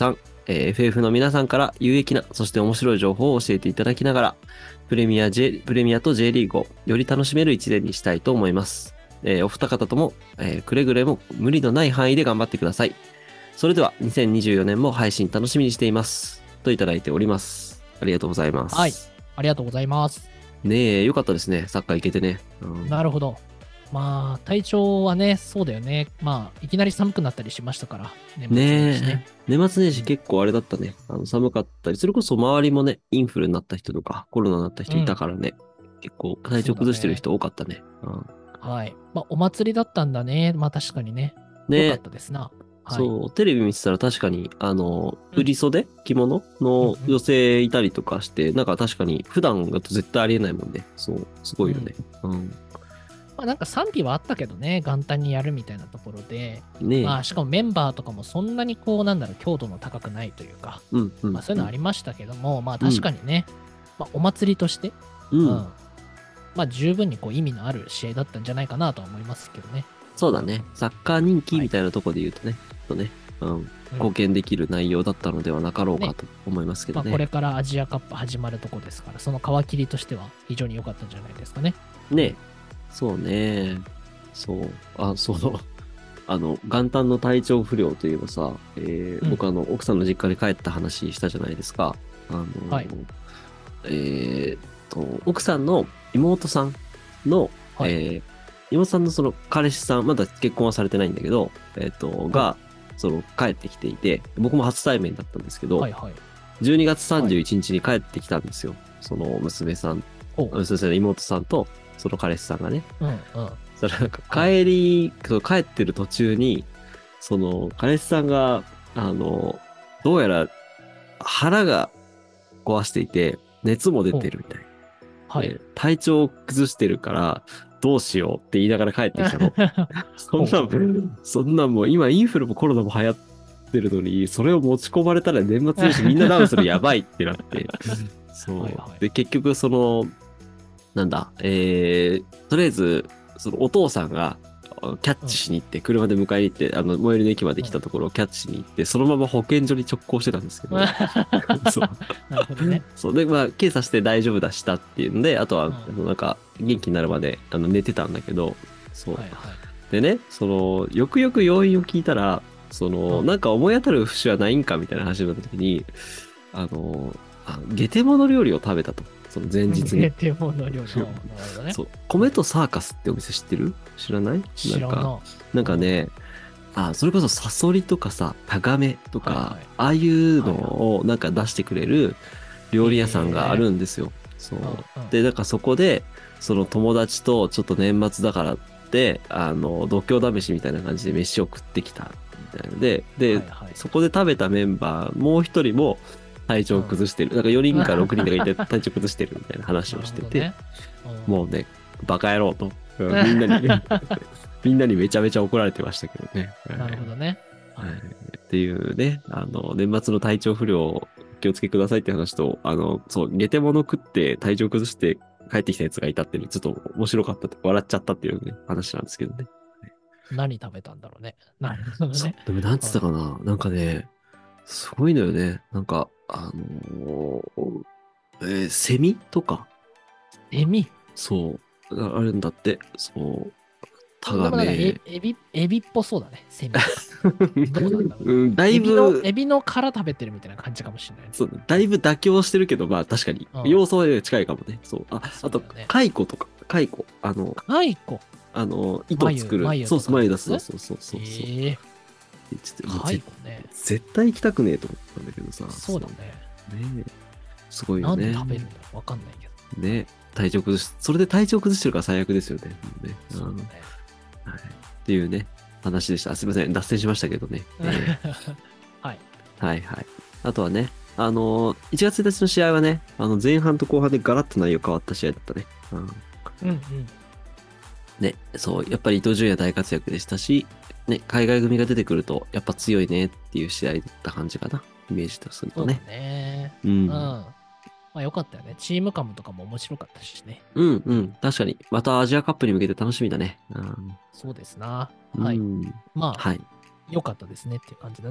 えー エフエフ の皆さんから有益な、そして面白い情報を教えていただきながら、プレミア J、プレミアと J リーグをより楽しめる一年にしたいと思います。えーお二方とも、えーくれぐれも無理のない範囲で頑張ってください。それでは、にせんにじゅうよねんも配信楽しみにしています。といただいております。ありがとうございます。 はい。ありがとうございます。 ねえ、よかったですね。サッカー行けてね。うん、 なるほど。まあ、体調はね、そうだよね。まあ、いきなり寒くなったりしましたから、年末年始ね。 ねえ、年末年始結構あれだったね。あの寒かったり、それこそ周りもね、インフルになった人とか、コロナになった人いたからね。結構体調崩してる人多かったね。うんはい。まあ、お祭りだったんだね。まあ、確かにね。 ねよかったですな。はい。 そう、テレビ見てたら確かに、あの、 うん振袖着物のうんうん女性いたりとかして、なんか確かに普段だと絶対ありえないもんね。そう、すごいよね。うん。 まあ、なんか賛否はあったけどね、元旦にやるみたいなところで、 ねえ。 まあ、しかもメンバーとかもそんなにこう、なんだろう、強度の高くないというか、 うん、うん。 まあ、そういうのありましたけども、まあ、確かにね、まあ、お祭りとして、 うん。 うんまあ、十分にこう意味のある試合だったんじゃないかなとは思いますけどね。 そうだね。サッカー人気みたいなところで言うとね、ちょっとね、うん、貢献できる内容だったのではなかろうかと思いますけまあ、 どね。 これからアジアカップ始まるとこですから、その皮切りとしては非常に良かったんじゃないですかね。 ねえ。そうね。そう。あ、そう。あの、元旦の体調不良といえばさ、えーうん僕あの、奥さんの実家に帰った話したじゃないですか。あの、 はいえーっと、奥さんの妹さんの、 はいえー妹さんのその彼氏さん、まだ結婚はされてないんだけど、えーっと、が、その帰ってきていて、僕も初対面だったんですけど、 はいはい。 じゅうにがつさんじゅういちにちに帰ってきたんですよ。その娘さん、 おう娘さんの妹さんと、その彼氏さんがね。 うんうん。 それなんか帰り、そう帰ってる途中に、その彼氏さんが、あの、どうやら腹が壊していて、熱も出てるみたい。 はいで。体調を崩してるから、どうしようって言いながら帰ってきたの。そんなほうほん、そんなんもう今インフルもコロナも流行ってるのに、それを持ち込まれたら年末年始みんなダウンするやばいってなって。そう。 はいはいで、結局その、なんだ、えー、とりあえず、そのお父さんがキャッチしに行って、車で迎えに行って、あの、最寄りの駅まで来たところをキャッチしに行って、そのまま保健所に直行してたんですけど、そう。 なるほどね。 そう。で、まあ、検査して大丈夫だしたっていうんで、あとは、 うんあのなんか、元気になるまで、あの、寝てたんだけど、そう。 はいはい。 でね、その、よくよく要因を聞いたら、その、 うんなんか思い当たる節はないんかみたいな話になった時に、あの、あゲテモノ料理を食べたと。その前日に。 テモの量の。なるほどね。 そう。米とサーカスってお店知ってる？知らない？ 知らんな。 なんか、なんかね、あ、それこそサソリとかさ、タガメとか、 はいはいああいうのをなんか出してくれる料理屋さんがあるんですよ。そううんうん。 で、だからそこで、その友達とちょっと年末だからって、あの、度胸試しみたいな感じで飯を食ってきたみたいなので、で、 はいはいそこで食べたメンバー、もう一人も体調を崩してる。なんかよにんかろくにんとかいて体調崩してるみたいな話をしてて、 なるほどねうんもうね、バカ野郎と、うんみんなに、みんなにめちゃめちゃ怒られてましたけどね。 なるほどね。 はい。っていうね、あの、年末の体調不良お気をつけくださいって話と、あの、そう、ゲテモノ食って体調崩して帰ってきたやつがいたっていうの、ちょっと面白かったって、笑っちゃったっていうね、話なんですけどね。 何食べたんだろうね。なるほどそうね。。 でもなんつったかな、なんかね、すごいのよね。なんか、あのーえーセミとか、 エミ。 そう、ああるんだって、そう、タでガもなんかエメ。 エビ、エビっぽそうだね。セミ。どうなんだろう。 うん、だいエビの、 ぶ、 エビの殻食べてるみたいな感じかもしれないね。 そう、だいぶ妥協してるけど、まあ確かにう、ん要素は近いかもね。そう。あ、あとそうだよね、 カイコとか、カイコ。あの、 カイコ。 あの、糸を作る。 眉眉そうそう、 とか眉出す。そうそうそうそう。 ええちょっともうカイぜコね。 絶対行きたくねえと思ったんだけどさ。 そうだね。 そうね。すごいよなんね。 で食べるんだろうわかんないけど。 ね。体調崩し、それで体調崩してるから最悪ですよね。もうねそうだね。 うんはい。っていうね、話でした。あすいません。脱線しましたけどね。えーはい。 はいはい。あとはね、あのー、いちがつついたちの試合はね、あの、前半と後半でガラッと内容変わった試合だったね。うん。 うんうん。 ね、そう、やっぱり伊東純也大活躍でしたし、ね、海外組が出てくると、やっぱ強いねっていう試合だった感じかな。イメージとするそうだとね。 ね。 ううん。 ん。 まあよかったよね。チームカムとかも面白かったしね。 うん、うん。確かに。またアジアカップに向けて楽しみだね。うん。 そうですな。はい。 うんまあ、 はい。 よかったですねっていう感じだね。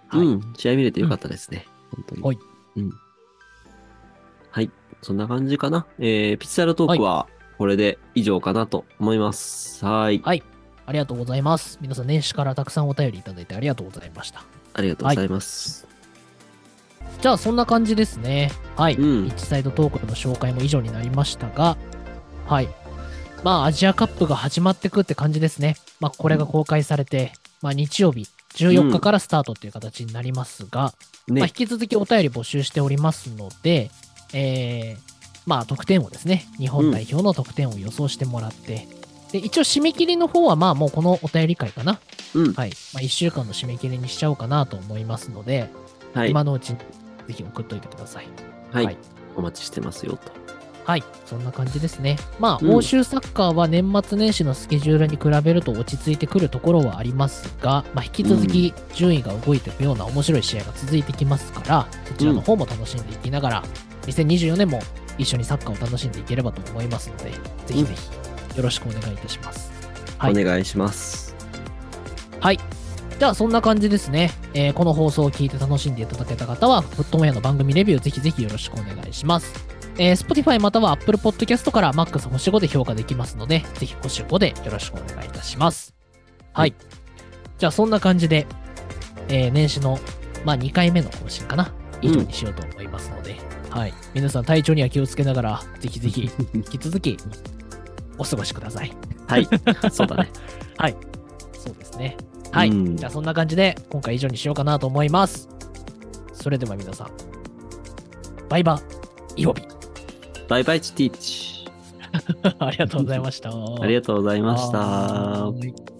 はい。 うん。試合見れてよかったですね。本当に。 はい。 うん。はい。そんな感じかな。えー、ピッチャートークは、これで以上かなと思います。はい。 はい。ありがとうございます。皆さん年始からたくさんお便りいただいてありがとうございました。 ありがとうございます。 じゃあそんな感じですね。はい。 うんピッチサイドトークの紹介も以上になりましたが、はい。まあアジアカップが始まってくって感じですね。まあこれが公開されて、まあ日曜日じゅうよっかからスタートっていう形になりますが、 ね。 まあ引き続きお便り募集しておりますので、えー、まあ得点をですね、日本代表の得点を予想してもらって、で、一応締め切りの方はまあもうこのお便り会かな。 うん。 はい。まあいっしゅうかんの締め切りにしちゃおうかなと思いますので、 はい。 今のうちにぜひ送っといてください。 はい。 はいお待ちしてますよと。 はい。そんな感じですね。まあ、 うん欧州サッカーは年末年始のスケジュールに比べると落ち着いてくるところはありますが、まあ、引き続き順位が動いていくような面白い試合が続いてきますから、そちらの方も楽しんでいきながら、にせんにじゅうよねんも一緒にサッカーを楽しんでいければと思いますので、ぜひぜひよろしくお願いいたします。はい。 お願いします。 はい。じゃあ、そんな感じですね。えーこの放送を聞いて楽しんでいただけた方は、フットモヤの番組レビューぜひぜひよろしくお願いします。えー Spotify または Apple Podcast から マックス 星ごで評価できますので、ぜひ星ごでよろしくお願いいたします。はい。じゃあ、そんな感じで、えー年始の、まあ、にかいめの更新かな。以上にしようと思いますので、はい。皆さん体調には気をつけながら、ぜひぜひ引き続きお過ごしください。 はい。そうだね。 はい。そうですね。はい。 うんじゃあそんな感じで今回以上にしようかなと思います。それでは皆さん、バイバイ、イオビ。 バイバイチティッチ。 ありがとうございました。 ありがとうございました。 はーい